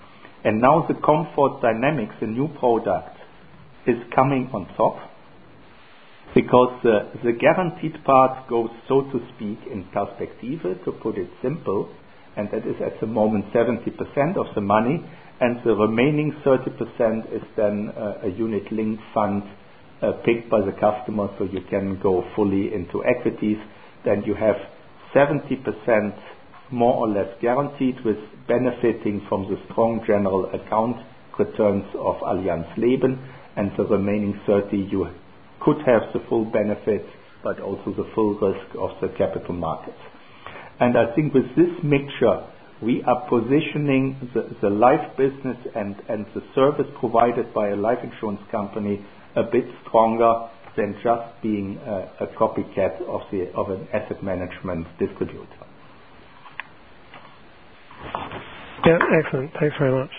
And now the Comfort Dynamics, the new product, is coming on top, because the, the guaranteed part goes, so to speak, in perspective, to put it simple, and that is at the moment seventy percent of the money, and the remaining thirty percent is then uh, a unit-linked fund uh, picked by the customer, so you can go fully into equities. Then you have seventy percent more or less guaranteed, with benefiting from the strong general account returns of Allianz Leben, and the remaining thirty you could have the full benefit, but also the full risk of the capital markets. And I think with this mixture, we are positioning the, the life business and, and the service provided by a life insurance company a bit stronger than just being a, a copycat of, the, of an asset management distributor.
Yeah, excellent. Thanks very much.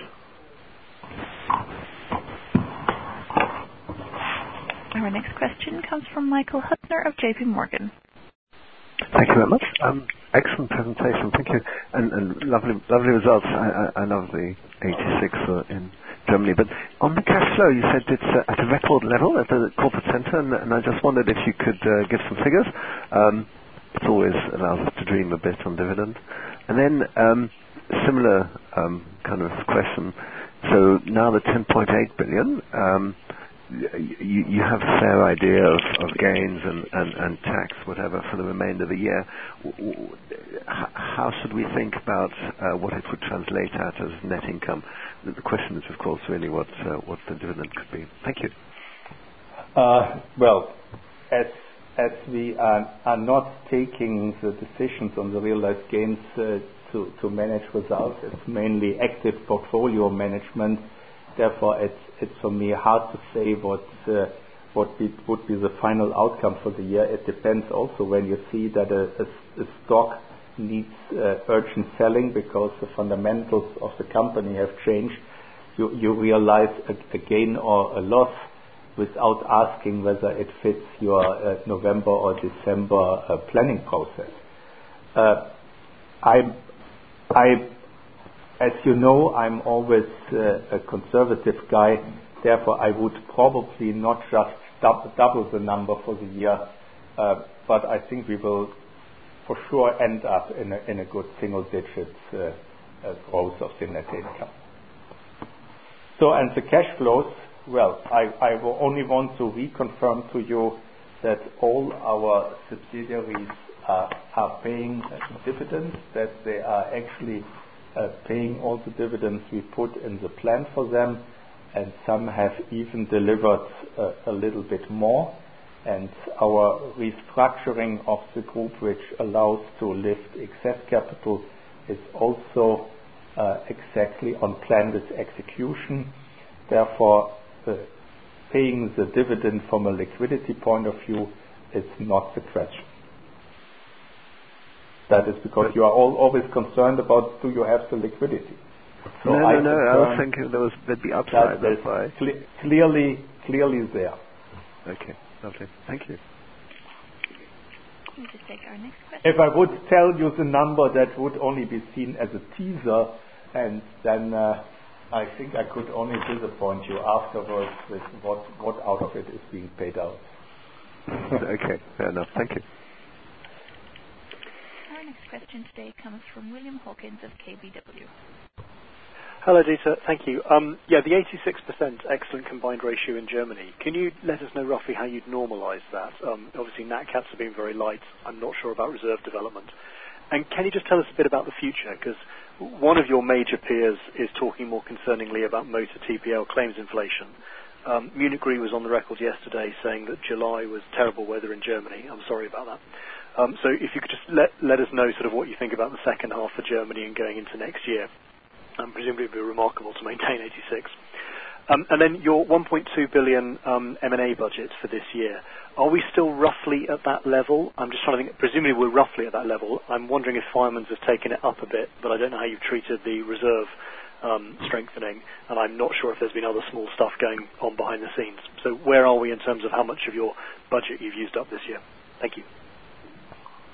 Our next question comes from Michael Huttner of J P Morgan.
Thank you very much. Um, excellent presentation. Thank you. And, and lovely, lovely results. I, I, I love the eighty-six uh, in Germany. But on the cash flow, you said it's uh, at a record level at the corporate center, and, and I just wondered if you could uh, give some figures. Um, it always allows us to dream a bit on dividend. And then um, similar um, kind of question. So now the ten point eight billion. Um, You, you have a fair idea of, of gains and, and, and tax, whatever, for the remainder of the year. How should we think about uh, what it would translate at as net income? The question is, of course, really what uh, what the dividend could be. Thank you.
Uh, well, as as we are, are not taking the decisions on the realized gains uh, to, to manage results, it's mainly active portfolio management. Therefore, it's it's for me hard to say what uh, what be, would be the final outcome for the year. It depends also when you see that a, a, a stock needs uh, urgent selling because the fundamentals of the company have changed. You you realize a, a gain or a loss without asking whether it fits your uh, November or December uh, planning process. Uh, I I. As you know, I'm always uh, a conservative guy. Therefore, I would probably not just dub- double the number for the year, uh, but I think we will for sure end up in a, in a good single-digit uh, uh, growth of the net income. So, and the cash flows, well, I, I will only want to reconfirm to you that all our subsidiaries are, are paying dividends, that they are actually Uh, paying all the dividends we put in the plan for them, and some have even delivered uh, a little bit more. And our restructuring of the group, which allows to lift excess capital, is also uh, exactly on plan with execution. Therefore, uh, paying the dividend from a liquidity point of view is not the question. That is because you are all always concerned about, do you have the liquidity?
So no, I no, no. I was thinking there was there'd be upside. That's why.
Cle- clearly, clearly there.
Okay, lovely. Thank you.
We'll just take our next question.
If I would tell you the number, that would only be seen as a teaser, and then uh, I think I could only disappoint you afterwards with what what out of it is being paid out.
Okay, fair enough. Thank you.
Our next question today comes from William Hawkins of K B W.
Hello, Dieter. Thank you. Um, yeah, the eighty-six percent excellent combined ratio in Germany. Can you let us know roughly how you'd normalise that? Um, obviously, Nat Cats have been very light. I'm not sure about reserve development. And can you just tell us a bit about the future? Because one of your major peers is talking more concerningly about motor T P L claims inflation. Um, Munich Re was on the record yesterday saying that July was terrible weather in Germany. I'm sorry about that. Um, so if you could just let, let us know sort of what you think about the second half for Germany and going into next year. Um, presumably it would be remarkable to maintain eighty-six. Um, and then your one point two billion um, M and A budget for this year. Are we still roughly at that level? I'm just trying to think. Presumably we're roughly at that level. I'm wondering if Fireman's has taken it up a bit, but I don't know how you've treated the reserve um, strengthening, and I'm not sure if there's been other small stuff going on behind the scenes. So where are we in terms of how much of your budget you've used up this year? Thank you.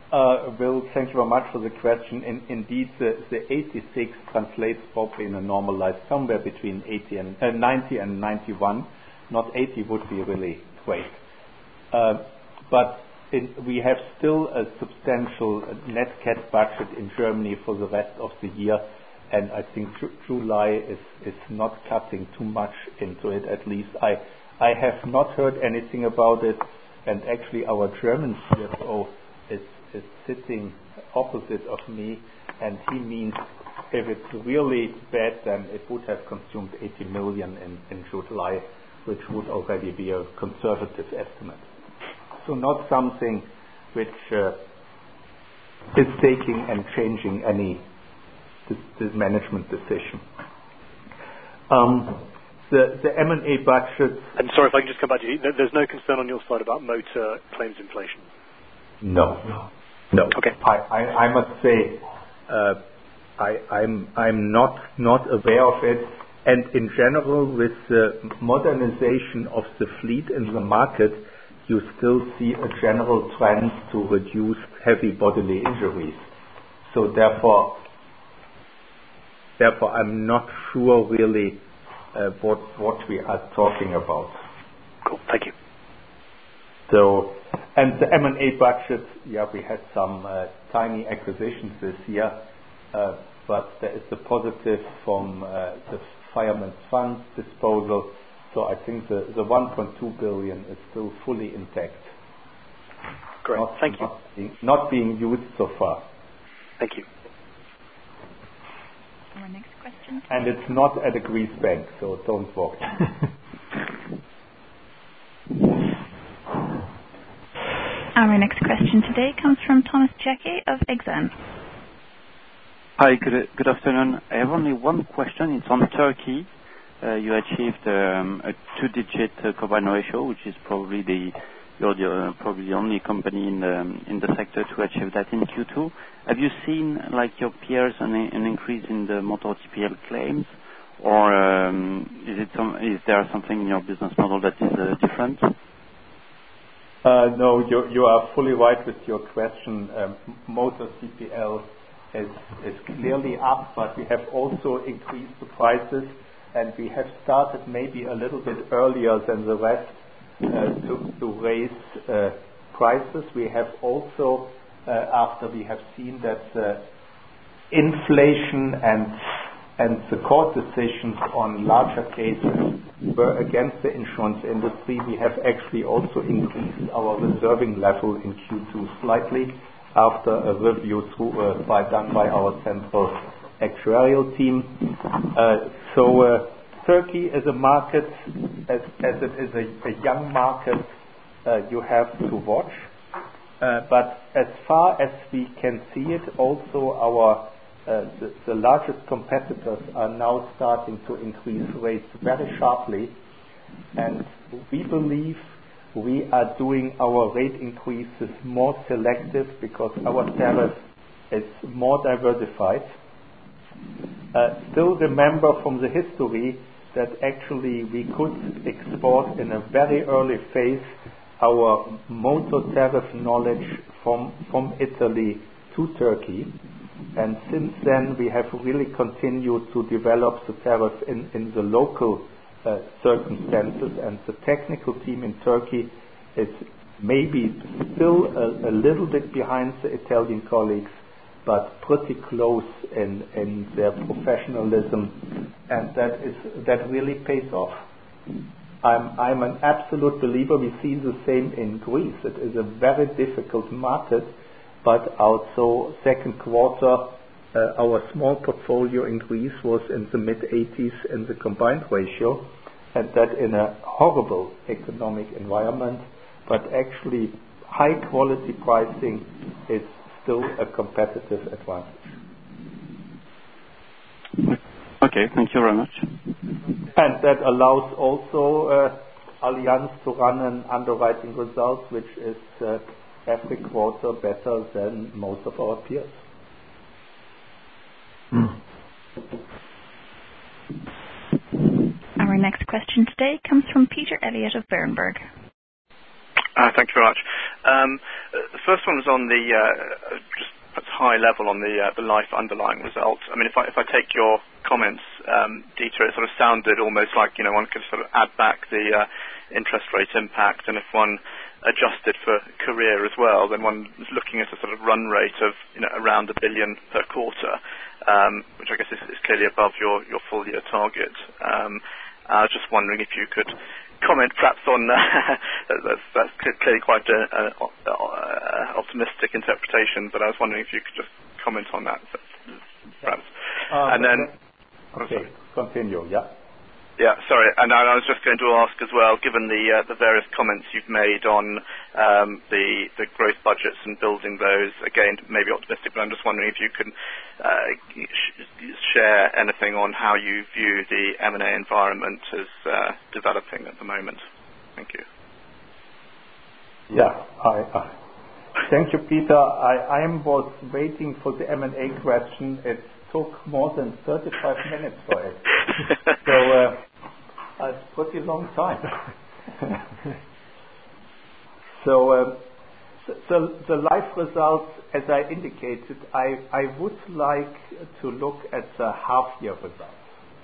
Uh, Will, thank you very much for the question. In, indeed, the, the eighty-six translates probably in a normalized somewhere between eighty and uh, ninety and ninety-one. Not eighty would be really great. Uh, but in, we have still a substantial net cat budget in Germany for the rest of the year, and I think Ju- July is, is not cutting too much into it. At least I I have not heard anything about it, and actually our German C F O is is sitting opposite of me, and he means if it's really bad, then it would have consumed eighty million in, in July, which would already be a conservative estimate. So not something which uh, is taking and changing any this, this management decision. Um, the, the M and A budget...
And sorry if I can just come back to you. There's no concern on your side about motor claims inflation?
No. No. No.
Okay.
I, I, I must say uh, I, I'm, I'm not, not aware of it. And in general, with the modernization of the fleet in the market, you still see a general trend to reduce heavy bodily injuries. So therefore, therefore, I'm not sure really uh, what what we are talking about.
Cool. Thank you.
So, and the M and A budget, yeah, we had some uh, tiny acquisitions this year, uh, but there is the positive from uh, the Fireman's Fund disposal. So I think the, the one point two billion is still fully intact.
Great.
Not,
Thank you.
Not being, not being used so far.
Thank you.
Our next question.
And it's not at a Greece bank, so don't worry.
Our next question today comes from Thomas Jackie of Exane.
Hi, good, good afternoon. I have only one question. It's on Turkey. Uh, you achieved um, a two-digit uh, combined ratio, which is probably the you're the, uh, probably the only company in the in the sector to achieve that in Q two. Have you seen, like your peers, an, an increase in the motor T P L claims, or um, is it some, is there something in your business model that is uh, different?
Uh, no, you you are fully right with your question. Um, motor T P L is is clearly up, but we have also increased the prices. And we have started maybe a little bit earlier than the rest uh, to, to raise uh, prices. We have also, uh, after we have seen that uh, inflation and and the court decisions on larger cases were against the insurance industry, we have actually also increased our reserving level in Q two slightly after a review through, uh, by, done by our central actuarial team. Uh, so uh, Turkey is a market, as, as it is a, a young market, uh, you have to watch. Uh, but as far as we can see it, also our uh, the, the largest competitors are now starting to increase rates very sharply, and we believe we are doing our rate increases more selective because our tariff is more diversified. Uh, still remember from the history that actually we could export in a very early phase our motor tariff knowledge from, from Italy to Turkey. And since then we have really continued to develop the tariff in, in the local uh, circumstances, and the technical team in Turkey is maybe still a, a little bit behind the Italian colleagues, but pretty close in, in their professionalism, and that is that really pays off. I'm, I'm an absolute believer. We see the same in Greece. It is a very difficult market, but also second quarter, uh, our small portfolio in Greece was in the mid eighties in the combined ratio, and that in a horrible economic environment, but actually high quality pricing is still a competitive advantage.
Okay, thank you very much.
And that allows also uh, Allianz to run an underwriting result which is uh, every quarter better than most of our peers.
Mm. Our next question today comes from Peter Elliott of Berenberg.
Uh, thank you very much. Um, the first one was on the uh, just perhaps high level on the uh, the life underlying results. I mean, if I if I take your comments, um, Dieter, it sort of sounded almost like you know one could sort of add back the uh, interest rate impact, and if one adjusted for career as well, then one is looking at a sort of run rate of you know around a billion per quarter, um, which I guess is, is clearly above your your full year target. Um, I was just wondering if you could comment perhaps on uh, that's, that's clearly quite an uh, optimistic interpretation, but I was wondering if you could just comment on that perhaps.
Um,
and then
okay,
oh,
continue, yeah.
Yeah, sorry, and I was just going to ask as well, given the uh, the various comments you've made on um, the the growth budgets and building those, again, maybe optimistic, but I'm just wondering if you can uh, sh- share anything on how you view the M and A environment as uh, developing at the moment. Thank you.
Yeah, I, uh, thank you, Peter. I, I was waiting for the M and A question. It took more than thirty-five minutes for it. So uh, it's a pretty long time. so uh, the, the life results, as I indicated, I, I would like to look at the half-year results.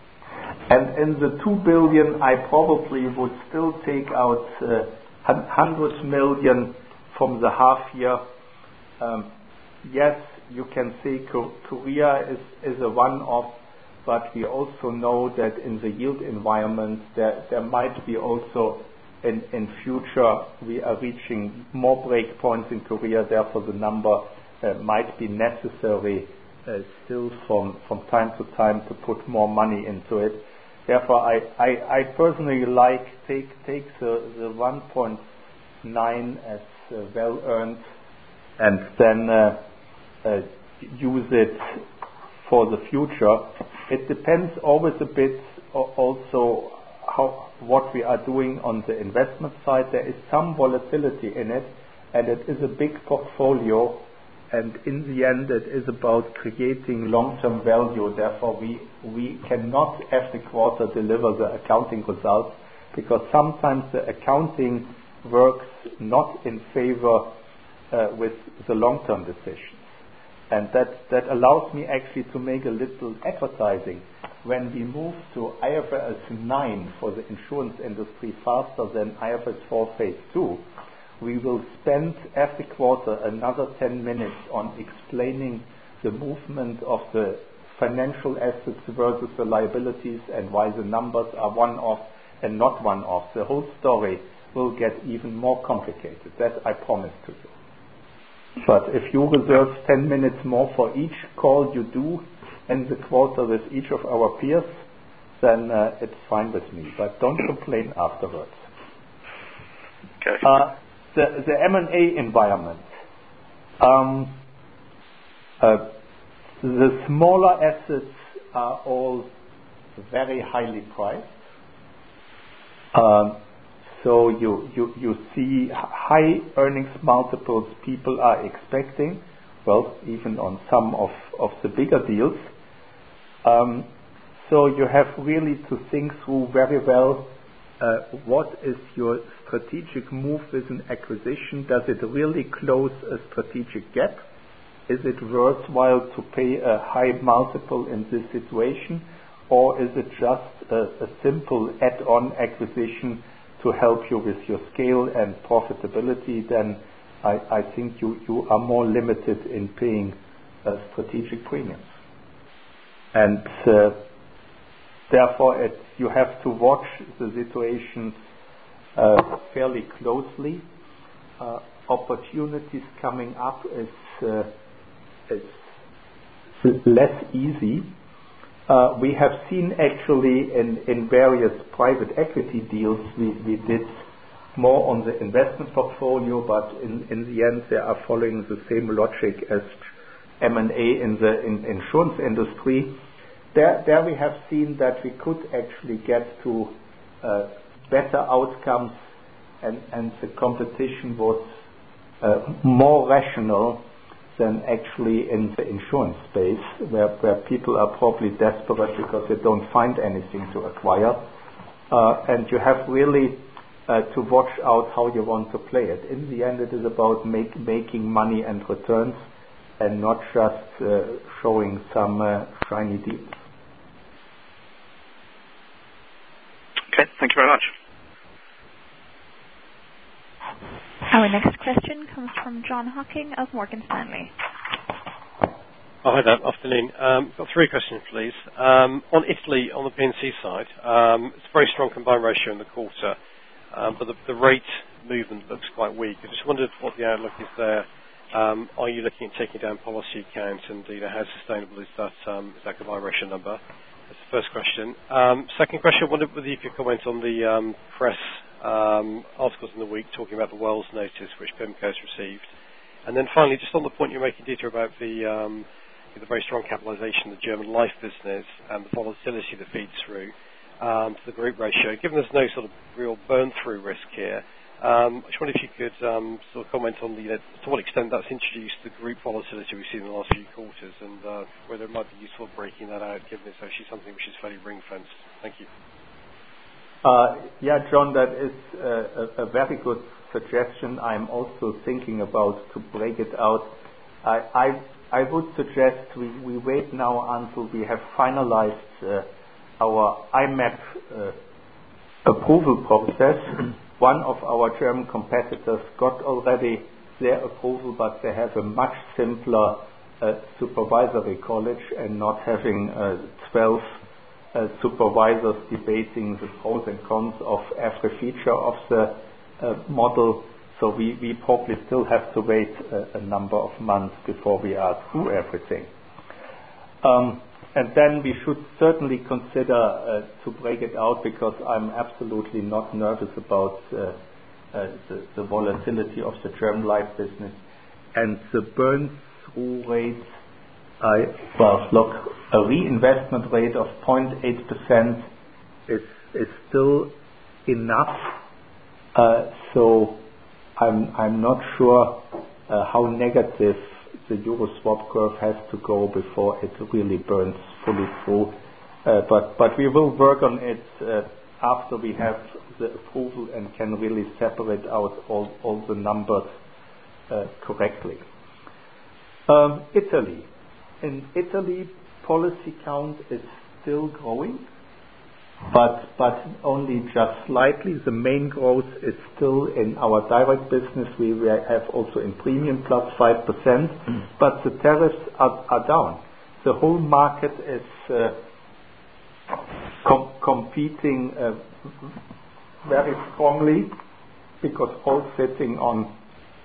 And in the two billion, I probably would still take out uh, one hundred million from the half-year. Um, yes, you can say Korea is, is a one-off, but we also know that in the yield environment there, there might be also in, in future we are reaching more break points in Korea, therefore the number uh, might be necessary uh, still from, from time to time to put more money into it. Therefore I, I, I personally like take take the, the one point nine as uh, well earned and then uh, uh, use it for the future. It depends always a bit also how what we are doing on the investment side. There is some volatility in it, and it is a big portfolio, and in the end it is about creating long-term value. Therefore we we cannot every quarter deliver the accounting results, because sometimes the accounting works not in favor uh, with the long-term decisions. And that, that allows me actually to make a little advertising. When we move to I F R S nine for the insurance industry faster than I F R S four phase two, we will spend every quarter another ten minutes on explaining the movement of the financial assets versus the liabilities and why the numbers are one-off and not one-off. The whole story will get even more complicated. That I promise to you. But if you reserve ten minutes more for each call you do in the quarter with each of our peers, then uh, it's fine with me. But don't complain afterwards.
Okay.
Uh, the, the M and A environment. Um, uh, the smaller assets are all very highly priced. Um, So you, you, you see high earnings multiples people are expecting, well, even on some of, of the bigger deals. Um, so you have really to think through very well uh, what is your strategic move with an acquisition. Does it really close a strategic gap? Is it worthwhile to pay a high multiple in this situation? Or is it just a, a simple add-on acquisition to help you with your scale and profitability? Then I, I think you, you are more limited in paying uh, strategic premiums. And uh, therefore it, you have to watch the situations uh, fairly closely. Uh, opportunities coming up is, uh, is less easy. Uh, we have seen actually in, in various private equity deals we, we did more on the investment portfolio, but in, in the end they are following the same logic as M and A in the in, insurance industry. There, there we have seen that we could actually get to uh, better outcomes, and, and the competition was uh, more rational than actually in the insurance space, where, where people are probably desperate because they don't find anything to acquire. Uh, and you have really uh, to watch out how you want to play it. In the end, it is about make, making money and returns, and not just uh, showing some uh, shiny deals.
Okay, thank you very much.
Our next question comes from John Hocking of Morgan Stanley.
Oh, hi there. Afternoon. Um, got three questions, please. Um, on Italy, on the P and C side, um, it's a very strong combined ratio in the quarter, um, but the, the rate movement looks quite weak. I just wondered what the outlook is there. Um, are you looking at taking down policy count, and you know, how sustainable is that, um, is that combined ratio number? That's the first question. Um, second question, I wondered whether you could comment on the um, press um, articles in the week talking about the Wells notice which PIMCO's received. And then finally, just on the point you're making, Dieter, about the um, the very strong capitalization of the German life business and the volatility that feeds through um, to the group ratio. Given there's no sort of real burn-through risk here, um, I just wonder if you could um, sort of comment on the, uh, to what extent that's introduced the group volatility we've seen in the last few quarters, and uh, whether it might be useful breaking that out, given it's actually something which is fairly ring-fenced. Thank you.
Uh, yeah, John, that is uh, a, a very good suggestion. I'm also thinking about to break it out. I, I I would suggest we, we wait now until we have finalized uh, our I M A P uh, approval process. One of our German competitors got already their approval, but they have a much simpler uh, supervisory college, and not having uh, twelve uh, supervisors debating the pros and cons of every feature of the uh, model. So we, we probably still have to wait a, a number of months before we are through everything. Um, and then we should certainly consider uh, to break it out, because I'm absolutely not nervous about uh, uh, the, the volatility of the German life business. And the burn-through rate, I, well, look, a reinvestment rate of zero point eight percent is, is still enough. Uh, so I'm I'm not sure uh, how negative the Euro swap curve has to go before it really burns fully through. Uh, but but we will work on it uh, after we have the approval and can really separate out all, all the numbers uh, correctly. Um, Italy. In Italy, policy count is still growing, but but only just slightly. The main growth is still in our direct business. We have also in premium plus five percent, mm. but the tariffs are, are down. The whole market is uh, com- competing uh, very strongly, because all sitting on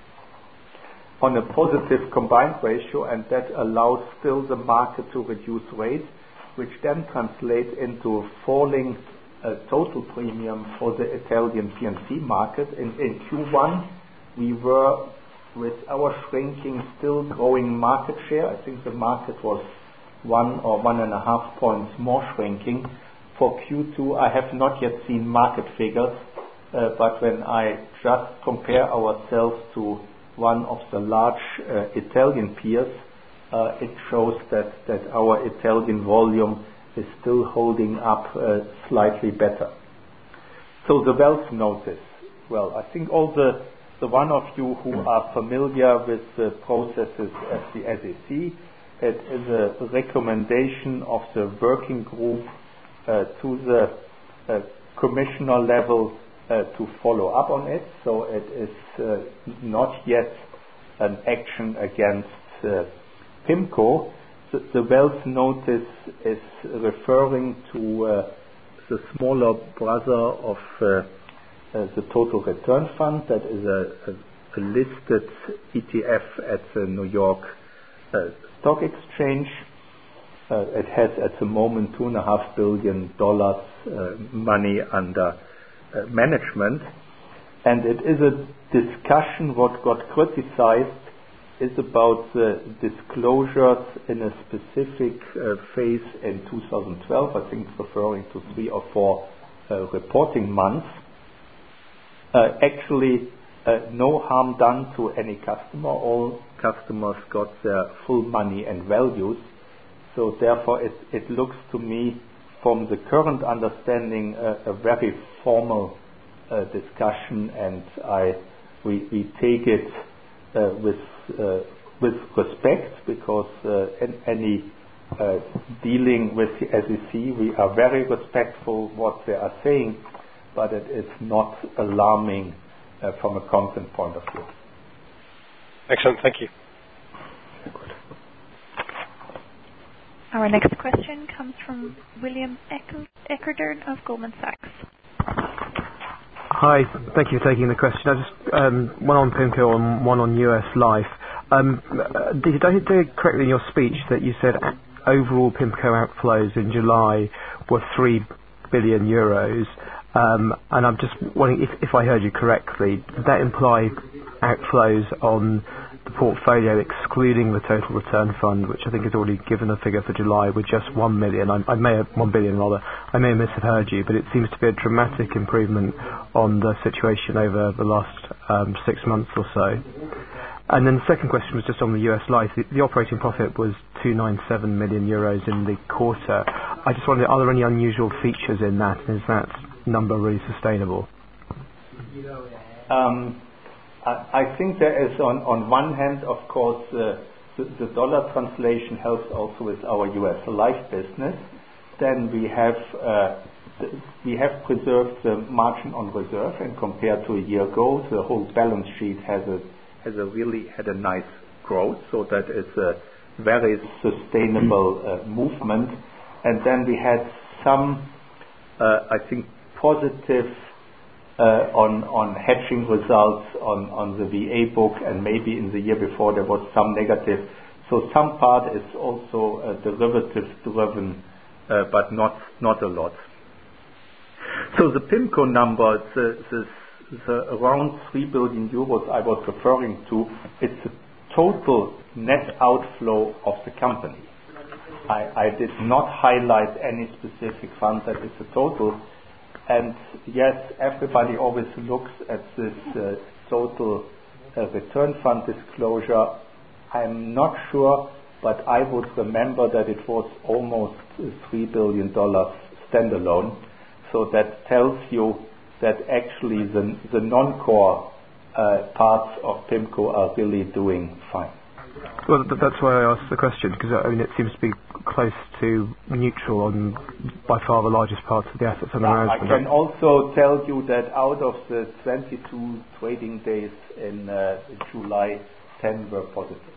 on a positive combined ratio, and that allows still the market to reduce rates, which then translates into falling uh, total premium for the Italian P and C market. In, in Q one, we were, with our shrinking, still growing market share. I think the market was one or one and a half points more shrinking. For Q two, I have not yet seen market figures, uh, but when I just compare ourselves to one of the large uh, Italian peers, Uh, it shows that, that our Italian volume is still holding up uh, slightly better. So the Wells notice. Well, I think all the, the one of you who are familiar with the processes at the S E C, it is a recommendation of the working group uh, to the uh, commissioner level uh, to follow up on it. So it is uh, not yet an action against uh, PIMCO. The, the Wells notice is referring to uh, the smaller brother of uh, uh, the Total Return Fund, that is a, a, a listed E T F at the New York uh, Stock Exchange. Uh, it has at the moment two and a half billion dollars uh, money under uh, management, and it is a discussion. What got criticized is about the disclosures in a specific uh, phase in two thousand twelve. I think it's referring to three or four uh, reporting months. Uh, actually, uh, no harm done to any customer. All customers got their full money and values. So therefore, it, it looks to me, from the current understanding, uh, a very formal uh, discussion, and I we, we take it uh, with uh, with respect, because uh, in any uh, dealing with the S E C, we are very respectful what they are saying, but it is not alarming uh, from a content point of view.
Excellent, thank you.
Our next question comes from William Eckerdern of Goldman Sachs.
Hi, thank you for taking the question. I just um, one on PIMCO and one on U S Life. Um, did I hear correctly in your speech that you said overall PIMCO outflows in July were three billion euros? Um, and I'm just wondering if, if I heard you correctly, did that imply outflows on the portfolio excluding the total return fund, which I think has already given a figure for July, with just one million? I, I may have one billion rather. I may have misheard you, but it seems to be a dramatic improvement on the situation over the last um, six months or so. And then the second question was just on the U S Life. The, the operating profit was two hundred ninety-seven million euros in the quarter. I just wondered, are there any unusual features in that? Is that number really sustainable?
Um, I, I think there is, on, on one hand, of course, uh, the, the dollar translation helps also with our U S Life business. Then we have uh, we have preserved the margin on reserve, and compared to a year ago, the whole balance sheet has a has a really had a nice growth, so that is a very sustainable uh, movement. And then we had some, uh, I think, positive uh, on on hedging results on, on the V A book, and maybe in the year before there was some negative. So some part is also uh, derivative driven, uh, but not not a lot. So the PIMCO number, the, the The around three billion euros I was referring to, it's the total net outflow of the company. I, I did not highlight any specific fund, that is the total. And yes, everybody always looks at this uh, total uh, return fund disclosure. I'm not sure, but I would remember that it was almost three billion dollars standalone. So that tells you that actually the, the non-core uh, parts of PIMCO are really doing fine.
Well, th- that's why I asked the question, because I mean it seems to be close to neutral on by far the largest part of the assets under management.
I can also tell you that out of the twenty-two trading days in uh, July, ten were positive.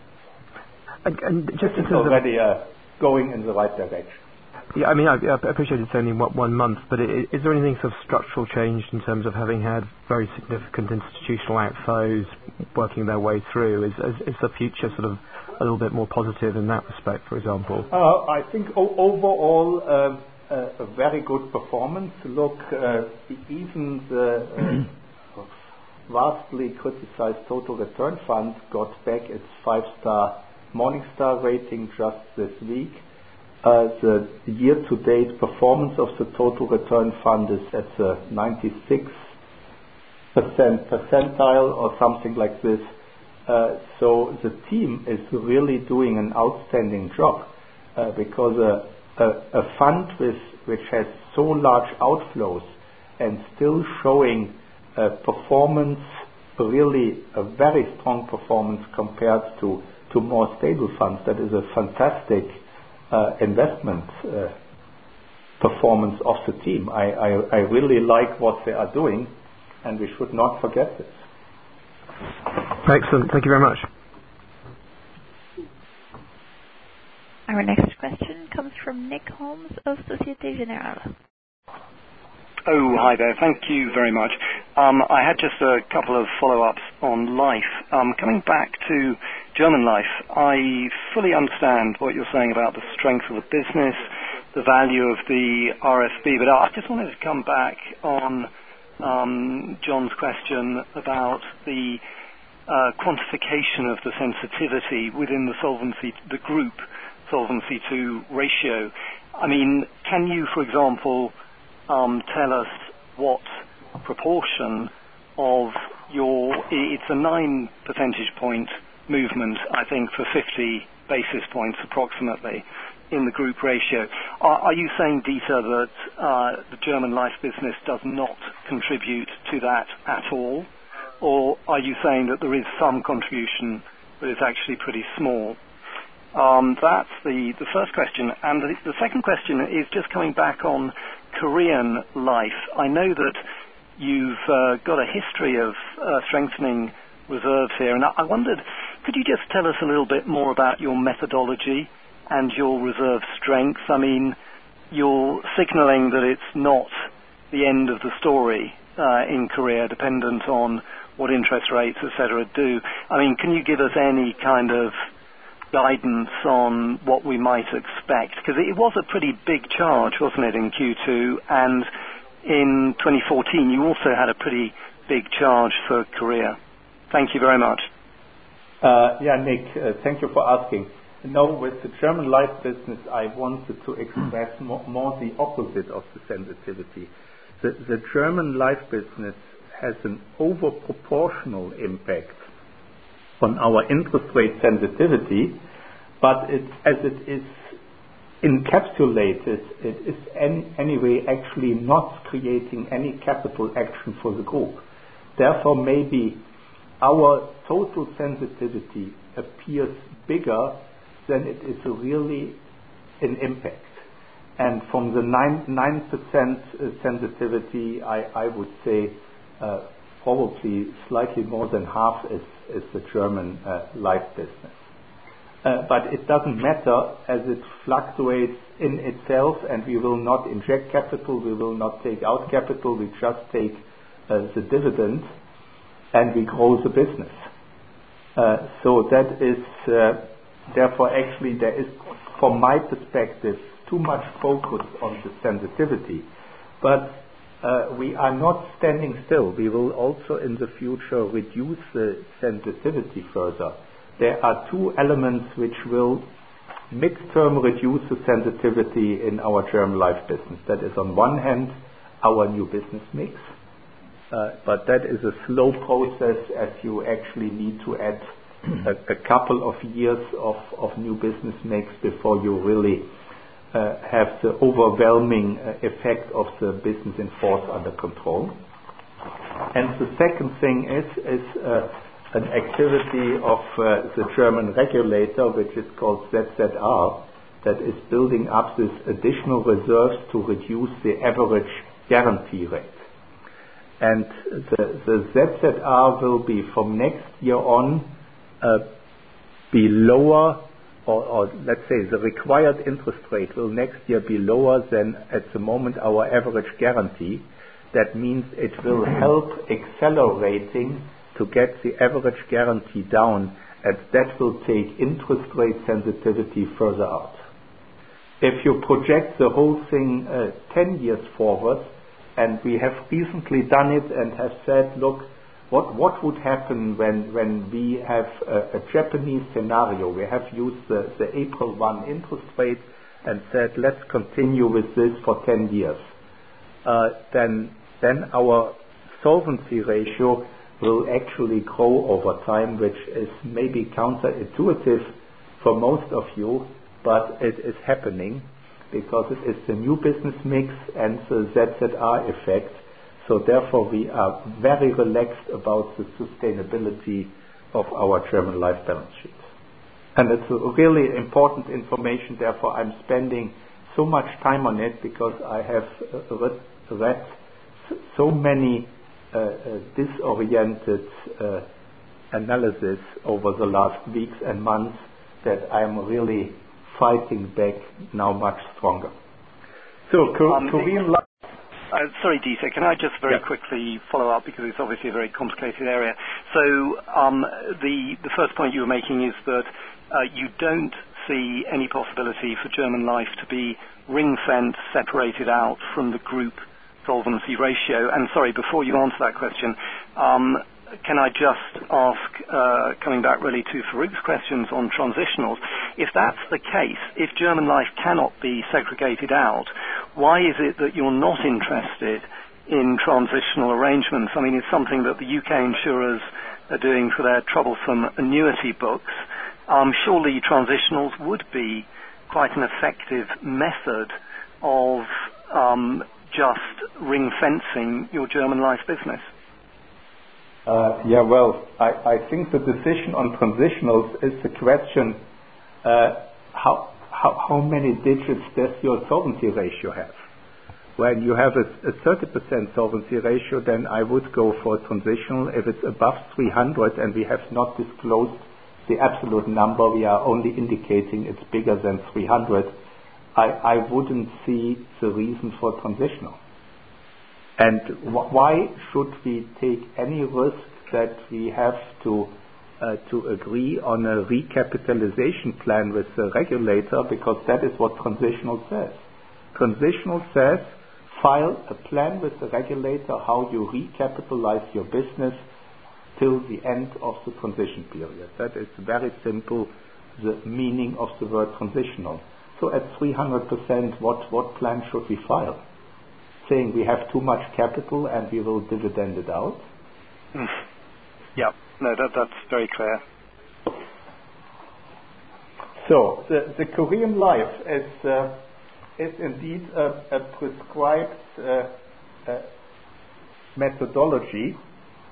And, and just
it's already uh, going in the right direction.
Yeah, I mean, I, I appreciate it's only one month, but is, is there anything sort of structural change in terms of having had very significant institutional outflows working their way through? Is, is, is the future sort of a little bit more positive in that respect, for example?
Uh, I think o- overall uh, uh, a very good performance. Look, uh, even the uh, vastly criticized Total Return Fund got back its five-star Morningstar rating just this week. Uh, the year-to-date performance of the Total Return Fund is at the ninety-six percent percentile or something like this. Uh, so the team is really doing an outstanding job, uh, because a, a, a fund with, which has so large outflows and still showing uh, performance, really a very strong performance compared to, to more stable funds, that is a fantastic Uh, investment uh, performance of the team. I, I, I really like what they are doing, and we should not forget this.
Excellent. Thank you very much.
Our next question comes from Nick Holmes of Societe Generale.
Oh, hi there. Thank you very much. Um, I had just a couple of follow-ups on life. Um, coming back to German Life, I fully understand what you're saying about the strength of the business, the value of the R S B, but I just wanted to come back on um, John's question about the uh, quantification of the sensitivity within the solvency, the group Solvency two ratio. I mean, can you, for example, um, tell us what proportion of your, it's a nine percentage point movement, I think, for fifty basis points approximately in the group ratio. Are, are you saying, Dieter, that uh, the German life business does not contribute to that at all? Or are you saying that there is some contribution but it's actually pretty small? Um, that's the, the first question. And the, the second question is just coming back on Korean life. I know that you've uh, got a history of uh, strengthening reserves here, and I, I wondered, could you just tell us a little bit more about your methodology and your reserve strength? I mean, you're signaling that it's not the end of the story uh, in Korea, dependent on what interest rates, et cetera, do. I mean, can you give us any kind of guidance on what we might expect? Because it was a pretty big charge, wasn't it, in Q two, and in twenty fourteen you also had a pretty big charge for Korea. Thank you very much.
Uh, yeah, Nick, uh, thank you for asking. No, with the German life business, I wanted to express more, more the opposite of the sensitivity. The, the German life business has an overproportional impact on our interest rate sensitivity, but it, as it is encapsulated, it is any, anyway actually not creating any capital action for the group. Therefore, maybe our total sensitivity appears bigger than it is really in impact. And from the nine percent sensitivity, I, I would say uh, probably slightly more than half is, is the German uh, life business. Uh, but it doesn't matter, as it fluctuates in itself, and we will not inject capital, we will not take out capital, we just take uh, the dividend and we grow the business. Uh, so that is, uh, therefore actually there is, from my perspective, too much focus on the sensitivity. But uh, we are not standing still. We will also in the future reduce the sensitivity further. There are two elements which will mid-term reduce the sensitivity in our German life business. That is on one hand our new business mix, uh, but that is a slow process as you actually need to add a, a couple of years of, of new business mix before you really uh, have the overwhelming uh, effect of the business in force under control. And the second thing is, is uh, an activity of uh, the German regulator, which is called Z Z R, that is building up this additional reserves to reduce the average guarantee rate. And the, the Z Z R will be from next year on uh, be lower, or, or let's say the required interest rate will next year be lower than at the moment our average guarantee. That means it will help accelerating to get the average guarantee down, and that will take interest rate sensitivity further out. If you project the whole thing uh, ten years forward, and we have recently done it and have said, look, what, what would happen when, when we have a, a Japanese scenario? We have used the, the April first interest rate and said, let's continue with this for ten years. Uh, then, then our solvency ratio will actually grow over time, which is maybe counterintuitive for most of you, but it is happening because it is the new business mix and the Z Z R effect. So therefore we are very relaxed about the sustainability of our German life balance sheet. And it's a really important information, therefore I'm spending so much time on it because I have read, read so many Uh, uh, disoriented uh, analysis over the last weeks and months that I'm really fighting back now much stronger. So,
um,
Korean life.
Uh, sorry, Dieter, can I just very
yeah.
quickly follow up because it's obviously a very complicated area. So, um, the the first point you were making is that uh, you don't see any possibility for German life to be ring-fenced, separated out from the group solvency ratio. And sorry, before you answer that question, um, can I just ask, uh, coming back really to Farouk's questions on transitionals, if that's the case, if German life cannot be segregated out, why is it that you're not interested in transitional arrangements? I mean, it's something that the U K insurers are doing for their troublesome annuity books. Um, surely transitionals would be quite an effective method of um, just ring-fencing your German life business?
Uh, yeah, well, I, I think the decision on transitionals is the question, uh, how, how, how many digits does your solvency ratio have? When you have a, a thirty percent solvency ratio, then I would go for transitional. If it's above three hundred and we have not disclosed the absolute number, we are only indicating it's bigger than three hundred, I, I wouldn't see the reason for transitional. And wh- why should we take any risk that we have to uh, to agree on a recapitalization plan with the regulator, because that is what transitional says. Transitional says file a plan with the regulator how you recapitalize your business till the end of the transition period. That is very simple, the meaning of the word transitional. So at three hundred percent, what, what plan should we file? Saying we have too much capital and we will dividend it out?
Mm. Yeah, no, that, that's very clear.
So the, the Korean life is, uh, is indeed a, a prescribed uh, uh, methodology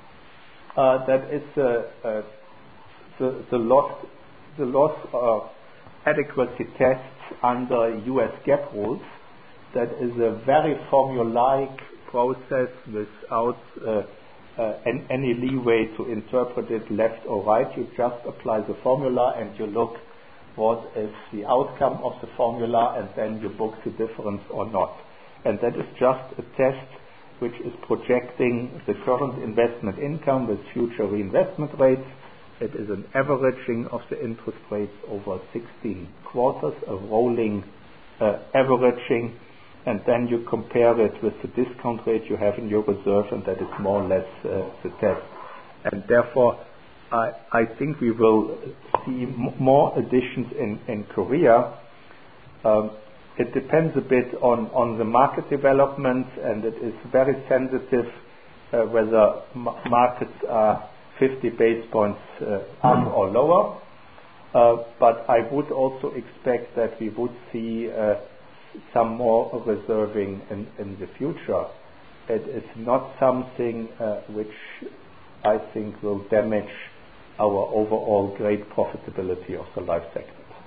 uh, that is uh, uh, the, the loss, the loss of adequacy tests under U S GAAP rules. That is a very formulaic process without uh, uh, an, any leeway to interpret it left or right. You just apply the formula and you look what is the outcome of the formula, and then you book the difference or not. And that is just a test which is projecting the current investment income with future reinvestment rates. It is an averaging of the interest rates over sixteen quarters, a rolling uh, averaging, and then you compare it with the discount rate you have in your reserve, and that is more or less uh, the test. And therefore, I, I think we will see m- more additions in, in Korea. Um, it depends a bit on, on the market development, and it is very sensitive uh, whether m- markets are fifty basis points uh, up or lower. Uh, but I would also expect that we would see uh, some more reserving in, in the future. It is not something uh, which I think will damage our overall great profitability of the life sector.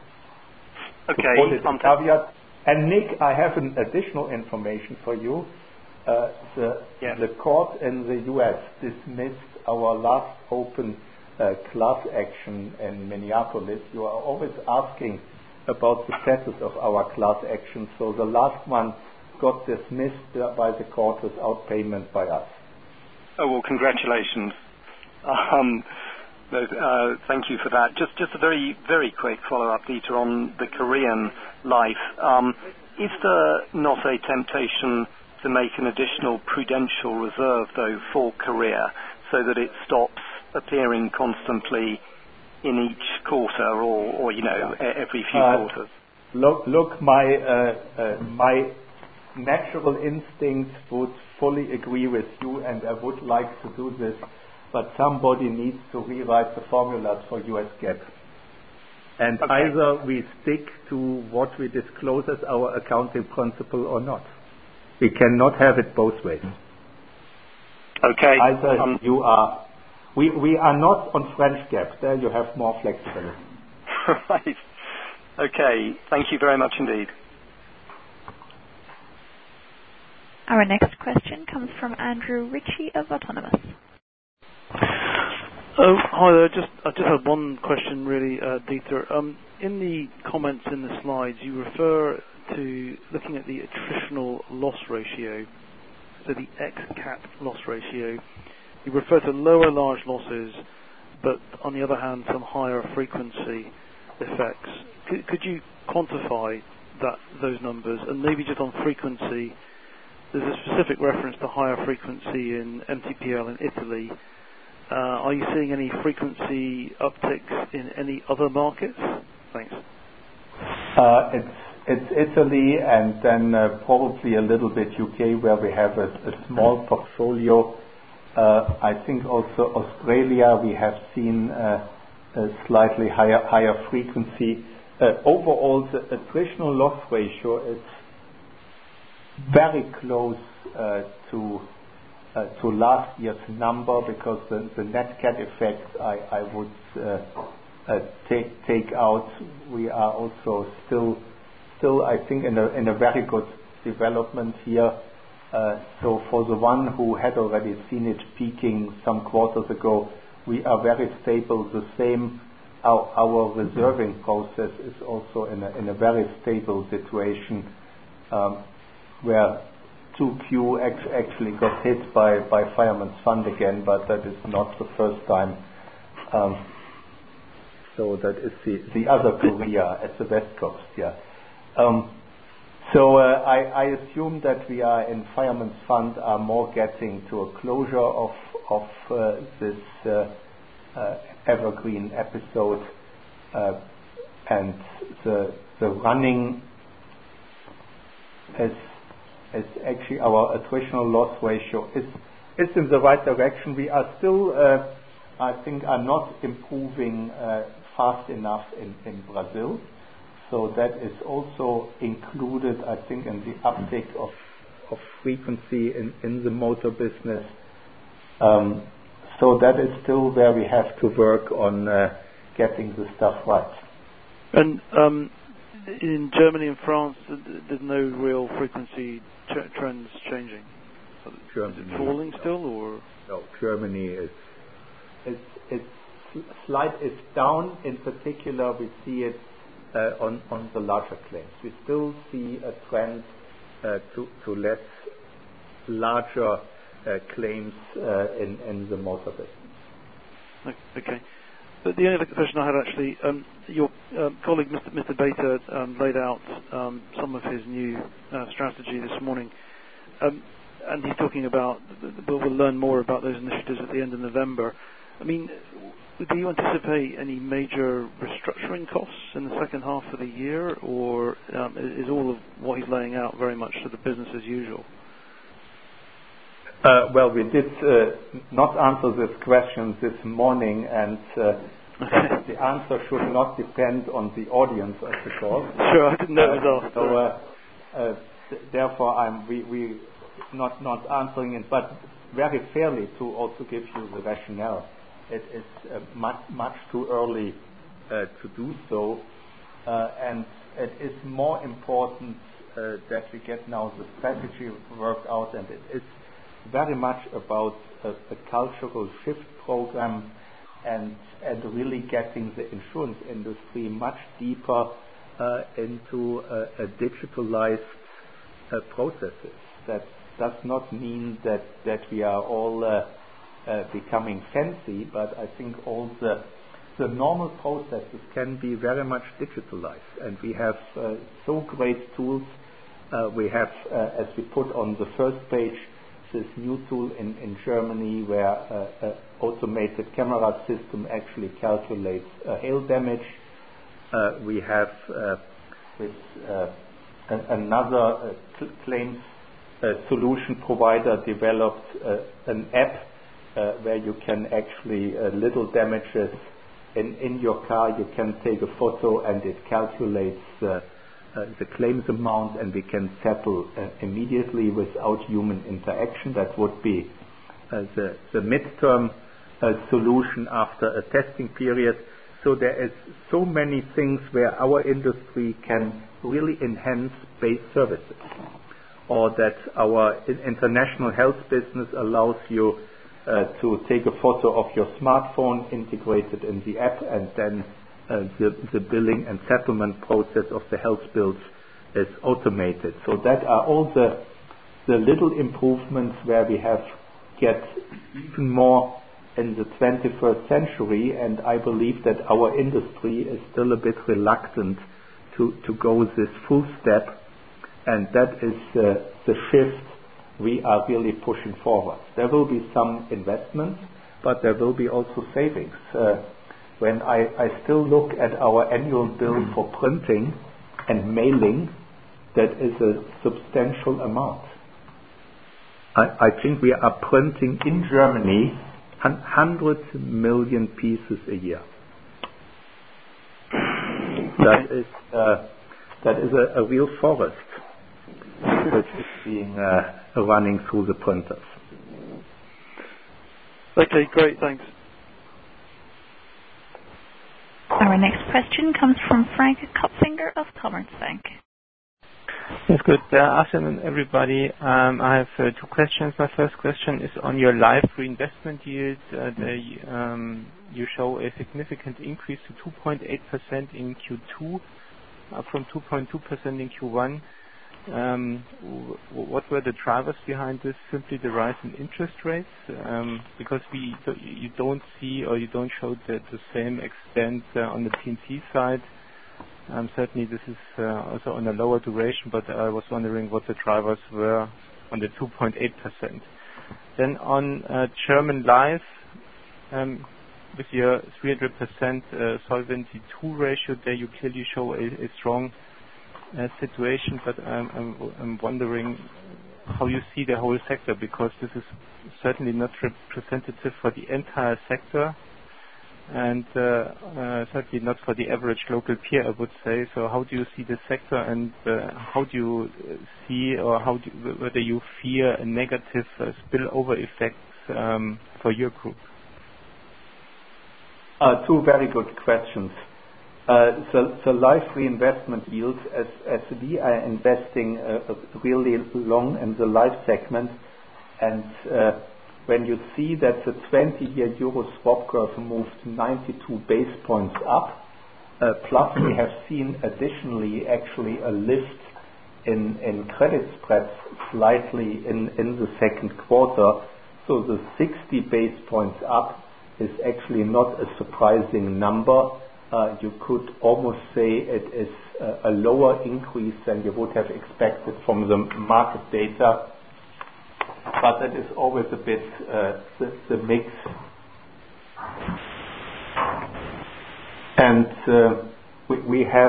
Okay.
To put it in caveat, and Nick, I have an additional information for you. Uh, the,
yes.
the court in the U S dismissed our last open uh, class action in Minneapolis. You are always asking about the status of our class action. So the last one got dismissed by the court without payment by us.
Oh, well, congratulations. Um, uh, thank you for that. Just just a very, very quick follow-up, Dieter, on the Korean life. Um, is there not a temptation to make an additional prudential reserve, though, for Korea, so that it stops appearing constantly in each quarter, or, or you know, every few
uh,
quarters?
Look, look, my uh, uh, my natural instinct would fully agree with you, and I would like to do this, but somebody needs to rewrite the formulas for U S GAAP. And
okay.
either we stick to what we disclose as our accounting principle or not. We cannot have it both ways.
Okay.
Either
um,
you are, we, we are not on French GAAP. There you have more flexibility.
Right. Okay. Thank you very much indeed.
Our next question comes from Andrew Ritchie of Autonomous.
Oh, hi there. Just I just had one question, really, uh, Dieter. Um, in the comments in the slides, you refer to looking at the attritional loss ratio, so the ex-cat loss ratio. You refer to lower large losses, but on the other hand, some higher frequency effects. Could, could you quantify that those numbers? And maybe just on frequency, there's a specific reference to higher frequency in M T P L in Italy. Uh, are you seeing any frequency upticks in any other markets? Thanks.
Uh, it's it's Italy, and then uh, probably a little bit U K, where we have a, a small portfolio. Uh, I think also Australia, we have seen uh, a slightly higher higher frequency. uh, overall the attritional loss ratio is very close uh, to uh, to last year's number, because the, the net cat effect I, I would uh, uh, take take out. We are also still still I think in a in a very good development here. Uh, so for the one who had already seen it peaking some quarters ago, we are very stable. The same, our, our reserving process is also in a, in a very stable situation, um, where two Q ex- actually got hit by, by Fireman's Fund again, but that is not the first time. Um, so that is the, the other Korea at the West Coast, yeah. Um, So uh, I, I assume that we are in Fireman's Fund are more getting to a closure of of uh, this uh, uh, evergreen episode, uh, and the the running is is actually our attritional loss ratio is is in the right direction. We are still, uh, I think, are not improving uh, fast enough in, in Brazil. So that is also included, I think, in the uptick of of frequency in, in the motor business. Um, so that is still where we have to work on uh, getting the stuff right.
And um, in Germany and France, there's no real frequency ch- trends changing.
Germany,
is it falling still, or
no? Germany is it's it's slight. It's down. In particular, we see it. Uh, on, on the larger claims. We still see a trend uh, to, to less larger uh, claims uh, in, in the motor business.
Okay. But the only other question I had actually, um, your um, colleague Mister Mister Bater um, laid out um, some of his new uh, strategy this morning, um, and he's talking about, but we'll learn more about those initiatives at the end of November. I mean, do you anticipate any major restructuring costs in the second half of the year, or um, is all of what he's laying out very much sort of business as usual?
Uh, well, we did uh, not answer this question this morning, and uh, the answer should not depend on the audience of the call.
Sure, I didn't know it was asked.
So, uh, uh, th- therefore, I'm we, we not not answering it, but very fairly to also give you the rationale. It is uh, much much too early uh, to do so, uh, and it is more important uh, that we get now the strategy worked out, and it is very much about a, a cultural shift program, and and really getting the insurance industry much deeper uh, into uh, a digitalized uh, processes. That does not mean that that we are all uh, Uh, becoming fancy, but I think all the the normal processes can be very much digitalized, and we have uh, so great tools. Uh, we have, uh, as we put on the first page, this new tool in, in Germany where uh, an automated camera system actually calculates uh, hail damage. Uh, we have uh, with uh, an, another uh, cl- claims uh, solution provider developed uh, an app Uh, where you can actually uh, little damages in, in your car, you can take a photo and it calculates uh, uh, the claims amount, and we can settle uh, immediately without human interaction. That would be uh, the, the midterm uh, solution after a testing period. So there is so many things where our industry can really enhance base services, or that our international health business allows you Uh, to take a photo of your smartphone, integrate it in the app, and then uh, the, the billing and settlement process of the health bills is automated. So that are all the the little improvements where we have get even more in the twenty-first century, and I believe that our industry is still a bit reluctant to, to go this full step, and that is uh, the shift we are really pushing forward. There will be some investments, but there will be also savings. Uh, when I, I still look at our annual bill for printing and mailing, that is a substantial amount. I, I think we are printing in Germany one hundred million pieces a year. that is uh, that is a, a real forest which is being uh, running through the printers.
Okay, great, thanks.
Our next question comes from Frank Kopfinger of Commerzbank.
Yes, good uh, afternoon, everybody. Um, I have uh, two questions. My first question is on your life reinvestment yield. Uh, they, um, you show a significant increase to two point eight percent in Q two, up from two point two percent in Q one. Um, w- what were the drivers behind this? Simply the rise in interest rates? Um, because we do, you don't see or you don't show the, the same extent uh, on the P and C side. Um, certainly this is uh, also on a lower duration, but I was wondering what the drivers were on the two point eight percent. Then on uh, German Life, um, with your three hundred percent uh, Solvency two ratio, there you clearly show a, a strong uh, situation, but um, I'm, I'm wondering how you see the whole sector, because this is certainly not representative for the entire sector, and uh, uh, certainly not for the average local peer, I would say. So how do you see the sector, and uh, how do you see, or how do, whether you fear a negative uh, spillover effects um, for your group?
Uh, two very good questions. Uh, so, so life reinvestment yields, as, as we are investing uh, really long in the life segment, and uh, when you see that the twenty-year euro swap curve moved ninety-two base points up, uh, plus we have seen additionally actually a lift in, in credit spreads slightly in, in the second quarter, so the sixty base points up is actually not a surprising number. Uh, you could almost say it is a, a lower increase than you would have expected from the market data, but it is always a bit uh, the, the mix. And uh, we, we have,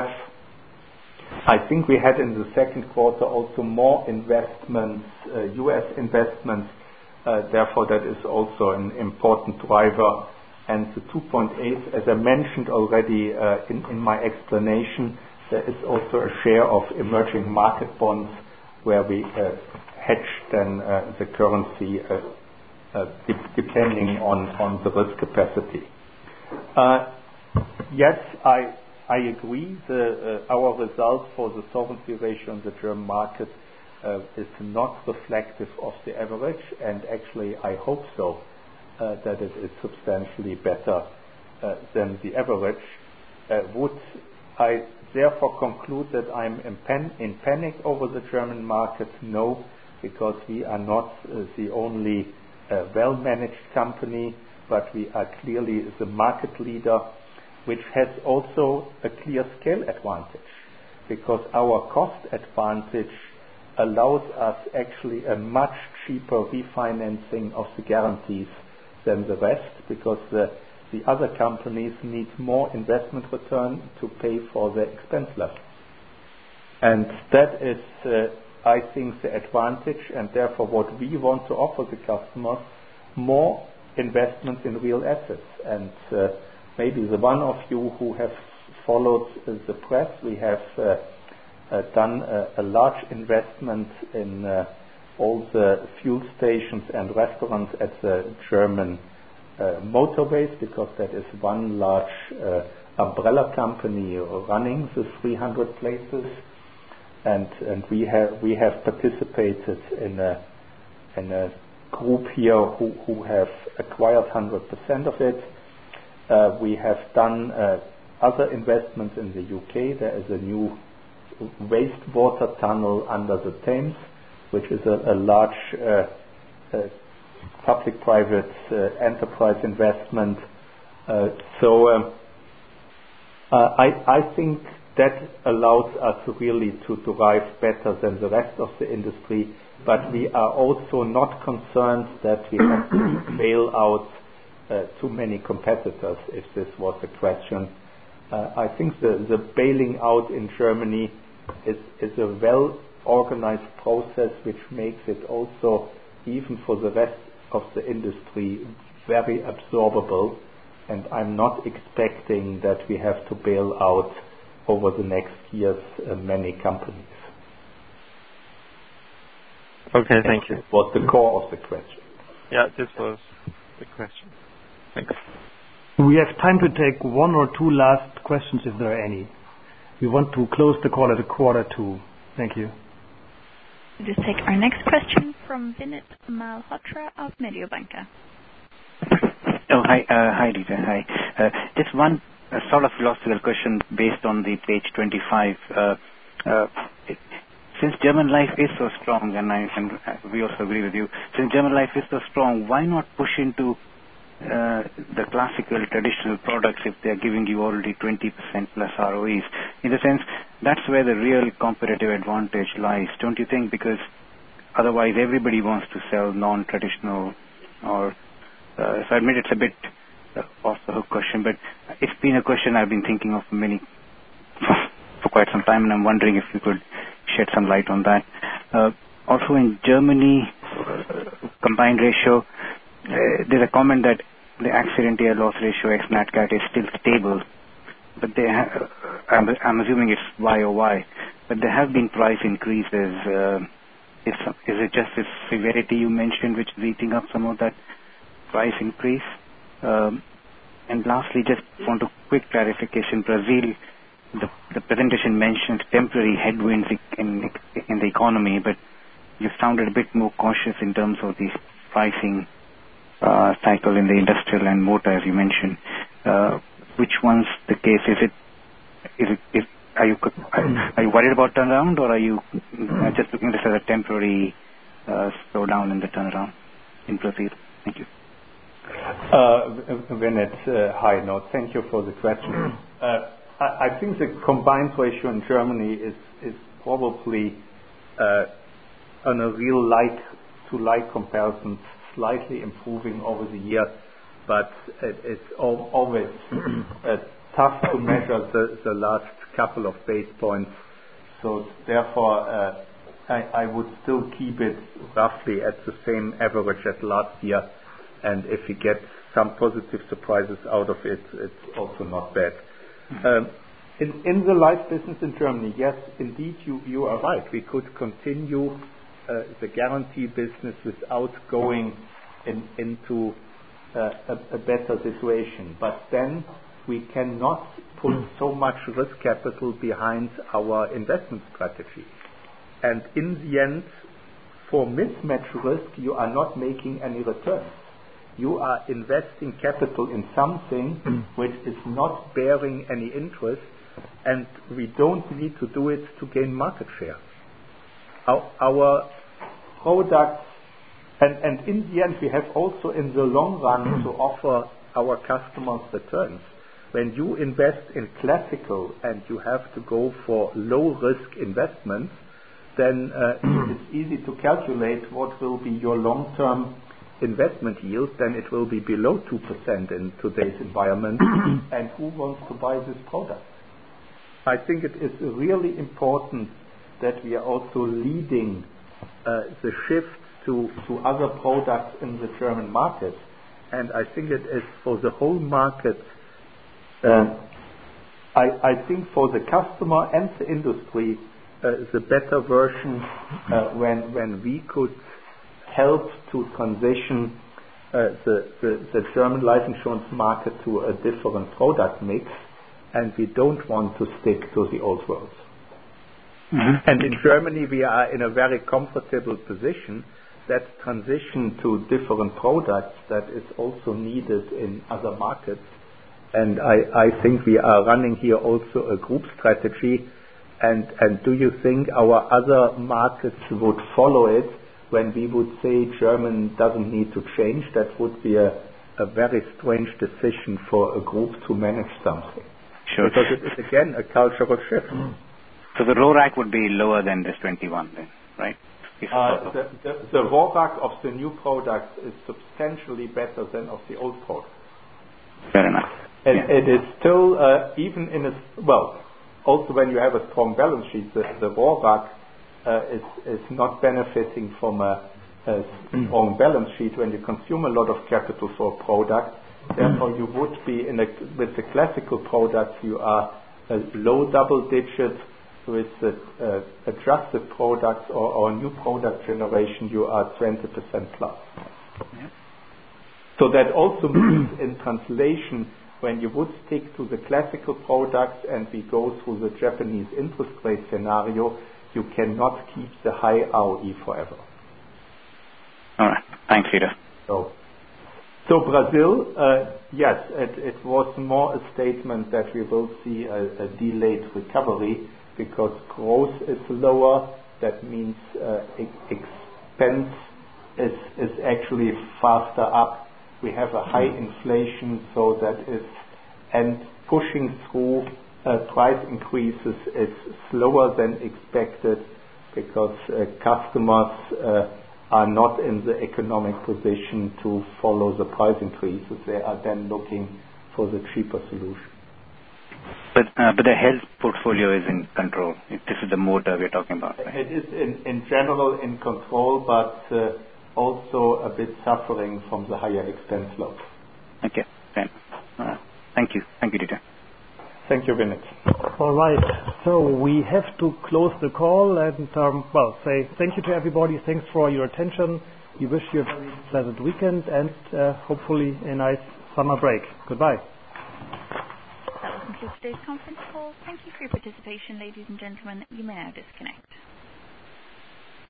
I think we had in the second quarter also more investments, uh, U S investments, uh, therefore that is also an important driver. And the two point eight, as I mentioned already uh, in, in my explanation, there is also a share of emerging market bonds where we uh, hedge then uh, the currency uh, uh, de- depending on, on the risk capacity. Uh, yes, I I agree. The, uh, our result for the solvency ratio in the German market uh, is not reflective of the average, and actually I hope so. Uh, that it is substantially better uh, than the average. Uh, would I therefore conclude that I'm in, pan- in panic over the German market? No, because we are not uh, the only uh, well-managed company, but we are clearly the market leader, which has also a clear scale advantage, because our cost advantage allows us actually a much cheaper refinancing of the guarantees than the rest, because the, the other companies need more investment return to pay for their expense level. And that is, uh, I think, the advantage, and therefore what we want to offer the customers, more investments in real assets. And uh, maybe the one of you who have followed uh, the press, we have uh, uh, done a, a large investment in uh, all the fuel stations and restaurants at the German uh, motorways, because that is one large uh, umbrella company running the three hundred places, and and we have we have participated in a in a group here who who have acquired one hundred percent of it. Uh, we have done uh, other investments in the U K. There is a new wastewater tunnel under the Thames, which is a, a large uh, uh, public-private uh, enterprise investment. Uh, so um, uh, I, I think that allows us really to derive better than the rest of the industry, but we are also not concerned that we have to bail out uh, too many competitors, if this was the question. Uh, I think the, the bailing out in Germany is, is a well organized process, which makes it also, even for the rest of the industry, very absorbable, and I'm not expecting that we have to bail out over the next years uh, many companies.
Okay, thank you.
Was the core of the question.
Yeah, this was the question. Thanks.
We have time to take one or two last questions if there are any. We want to close the call at a quarter to. Thank you.
We'll just take our next question from Vinit Malhotra of Mediobanca.
Oh, hi, uh, hi, Dieter. Hi. Uh, just one uh, sort of philosophical question based on the page twenty-five. Uh, uh, it, since German Life is so strong, and, I, and we also agree with you, since German Life is so strong, why not push into uh, the classical traditional products if they are giving you already twenty percent plus R O Es? In the sense, that's where the real competitive advantage lies, don't you think? Because otherwise everybody wants to sell non-traditional or Uh, so I admit it's a bit uh, off the hook question, but it's been a question I've been thinking of many for quite some time, and I'm wondering if you could shed some light on that. Uh, also in Germany, uh, combined ratio, uh, there's a comment that the accident year loss ratio ex Nat Cat is still stable, but they ha- I'm, I'm assuming it's Y O Y, but there have been price increases. Uh, is, is it just the severity you mentioned which is eating up some of that price increase? Um, and lastly, just want a quick clarification. Brazil, the, the presentation mentioned temporary headwinds in, in the economy, but you sounded a bit more cautious in terms of the pricing uh, cycle in the industrial and motor, as you mentioned. Uh, which one's the case? Is it, is it, is, are you, are you worried about turnaround, or are you uh, just looking at this as a temporary uh, slowdown in the turnaround in Brazil? Thank you.
Uh, Vinit, uh, hi. No, thank you for the question. Uh, I, I think the combined ratio in Germany is is probably uh, on a real like-to-like comparison, slightly improving over the year, but it, it's al- always uh, tough to measure the, the last couple of base points. So therefore, uh, I, I would still keep it roughly at the same average as last year. And if we get some positive surprises out of it, it's also not bad. Um, in, in the life business in Germany, yes, indeed, you, you are right. We could continue uh, the guarantee business without going in, into uh, a, a better situation. But then we cannot put so much risk capital behind our investment strategy. And in the end, for mismatch risk, you are not making any returns. You are investing capital in something which is not bearing any interest, and we don't need to do it to gain market share. Our, our products, and, and in the end we have also in the long run to offer our customers returns. When you invest in classical and you have to go for low risk investments, then uh, it's easy to calculate what will be your long-term investment yield. Then it will be below two percent in today's environment. And who wants to buy this product? I think it is really important that we are also leading uh, the shift to, to other products in the German market. And I think it is for the whole market. Uh, I, I think for the customer and the industry, uh, the better version uh, when when we could help to transition uh, the, the, the German life insurance market to a different product mix, and we don't want to stick to the old world. Mm-hmm. And in Germany we are in a very comfortable position. That transition to different products that is also needed in other markets. And I, I think we are running here also a group strategy. And, and do you think our other markets would follow it when we would say German doesn't need to change? That would be a, a very strange decision for a group to manage something.
Sure.
Because it is again a cultural shift.
So the R O R A C would be lower than this twenty-one then, right?
Uh, the, the, the R O R A C of the new product is substantially better than of the old product.
Fair enough.
And
yeah.
It is still, uh, even in a, well, also when you have a strong balance sheet, the, the R O R A C uh, is, is not benefiting from a, a strong balance sheet when you consume a lot of capital for a product. Therefore, you would be, in a, with the classical products, you are a low double digit. With the uh, adjusted products or, or new product generation, you are twenty percent plus. Yeah. So that also means in translation, when you would stick to the classical products and we go through the Japanese interest rate scenario, you cannot keep the high R O E forever.
All right. Thanks, Peter.
So, so Brazil, uh, yes, it, it was more a statement that we will see a, a delayed recovery because growth is lower. That means uh, e- expense is, is actually faster up. We have a high inflation, so that is, and pushing through uh, price increases is slower than expected because uh, customers uh, are not in the economic position to follow the price increases. They are then looking for the cheaper solution.
But uh, but the health portfolio is in control. This is the motor we're talking about, right?
It is in, in general in control, but uh, also a bit suffering from the higher expense load.
Okay, then. Uh, thank you. Thank you, Dieter.
Thank you, Vinit.
All right. So we have to close the call and, um, well, say thank you to everybody. Thanks for your attention. We wish you a very pleasant weekend and uh, hopefully a nice summer break. Goodbye.
That will conclude today's conference call. Thank you for your participation, ladies and gentlemen. You may now disconnect.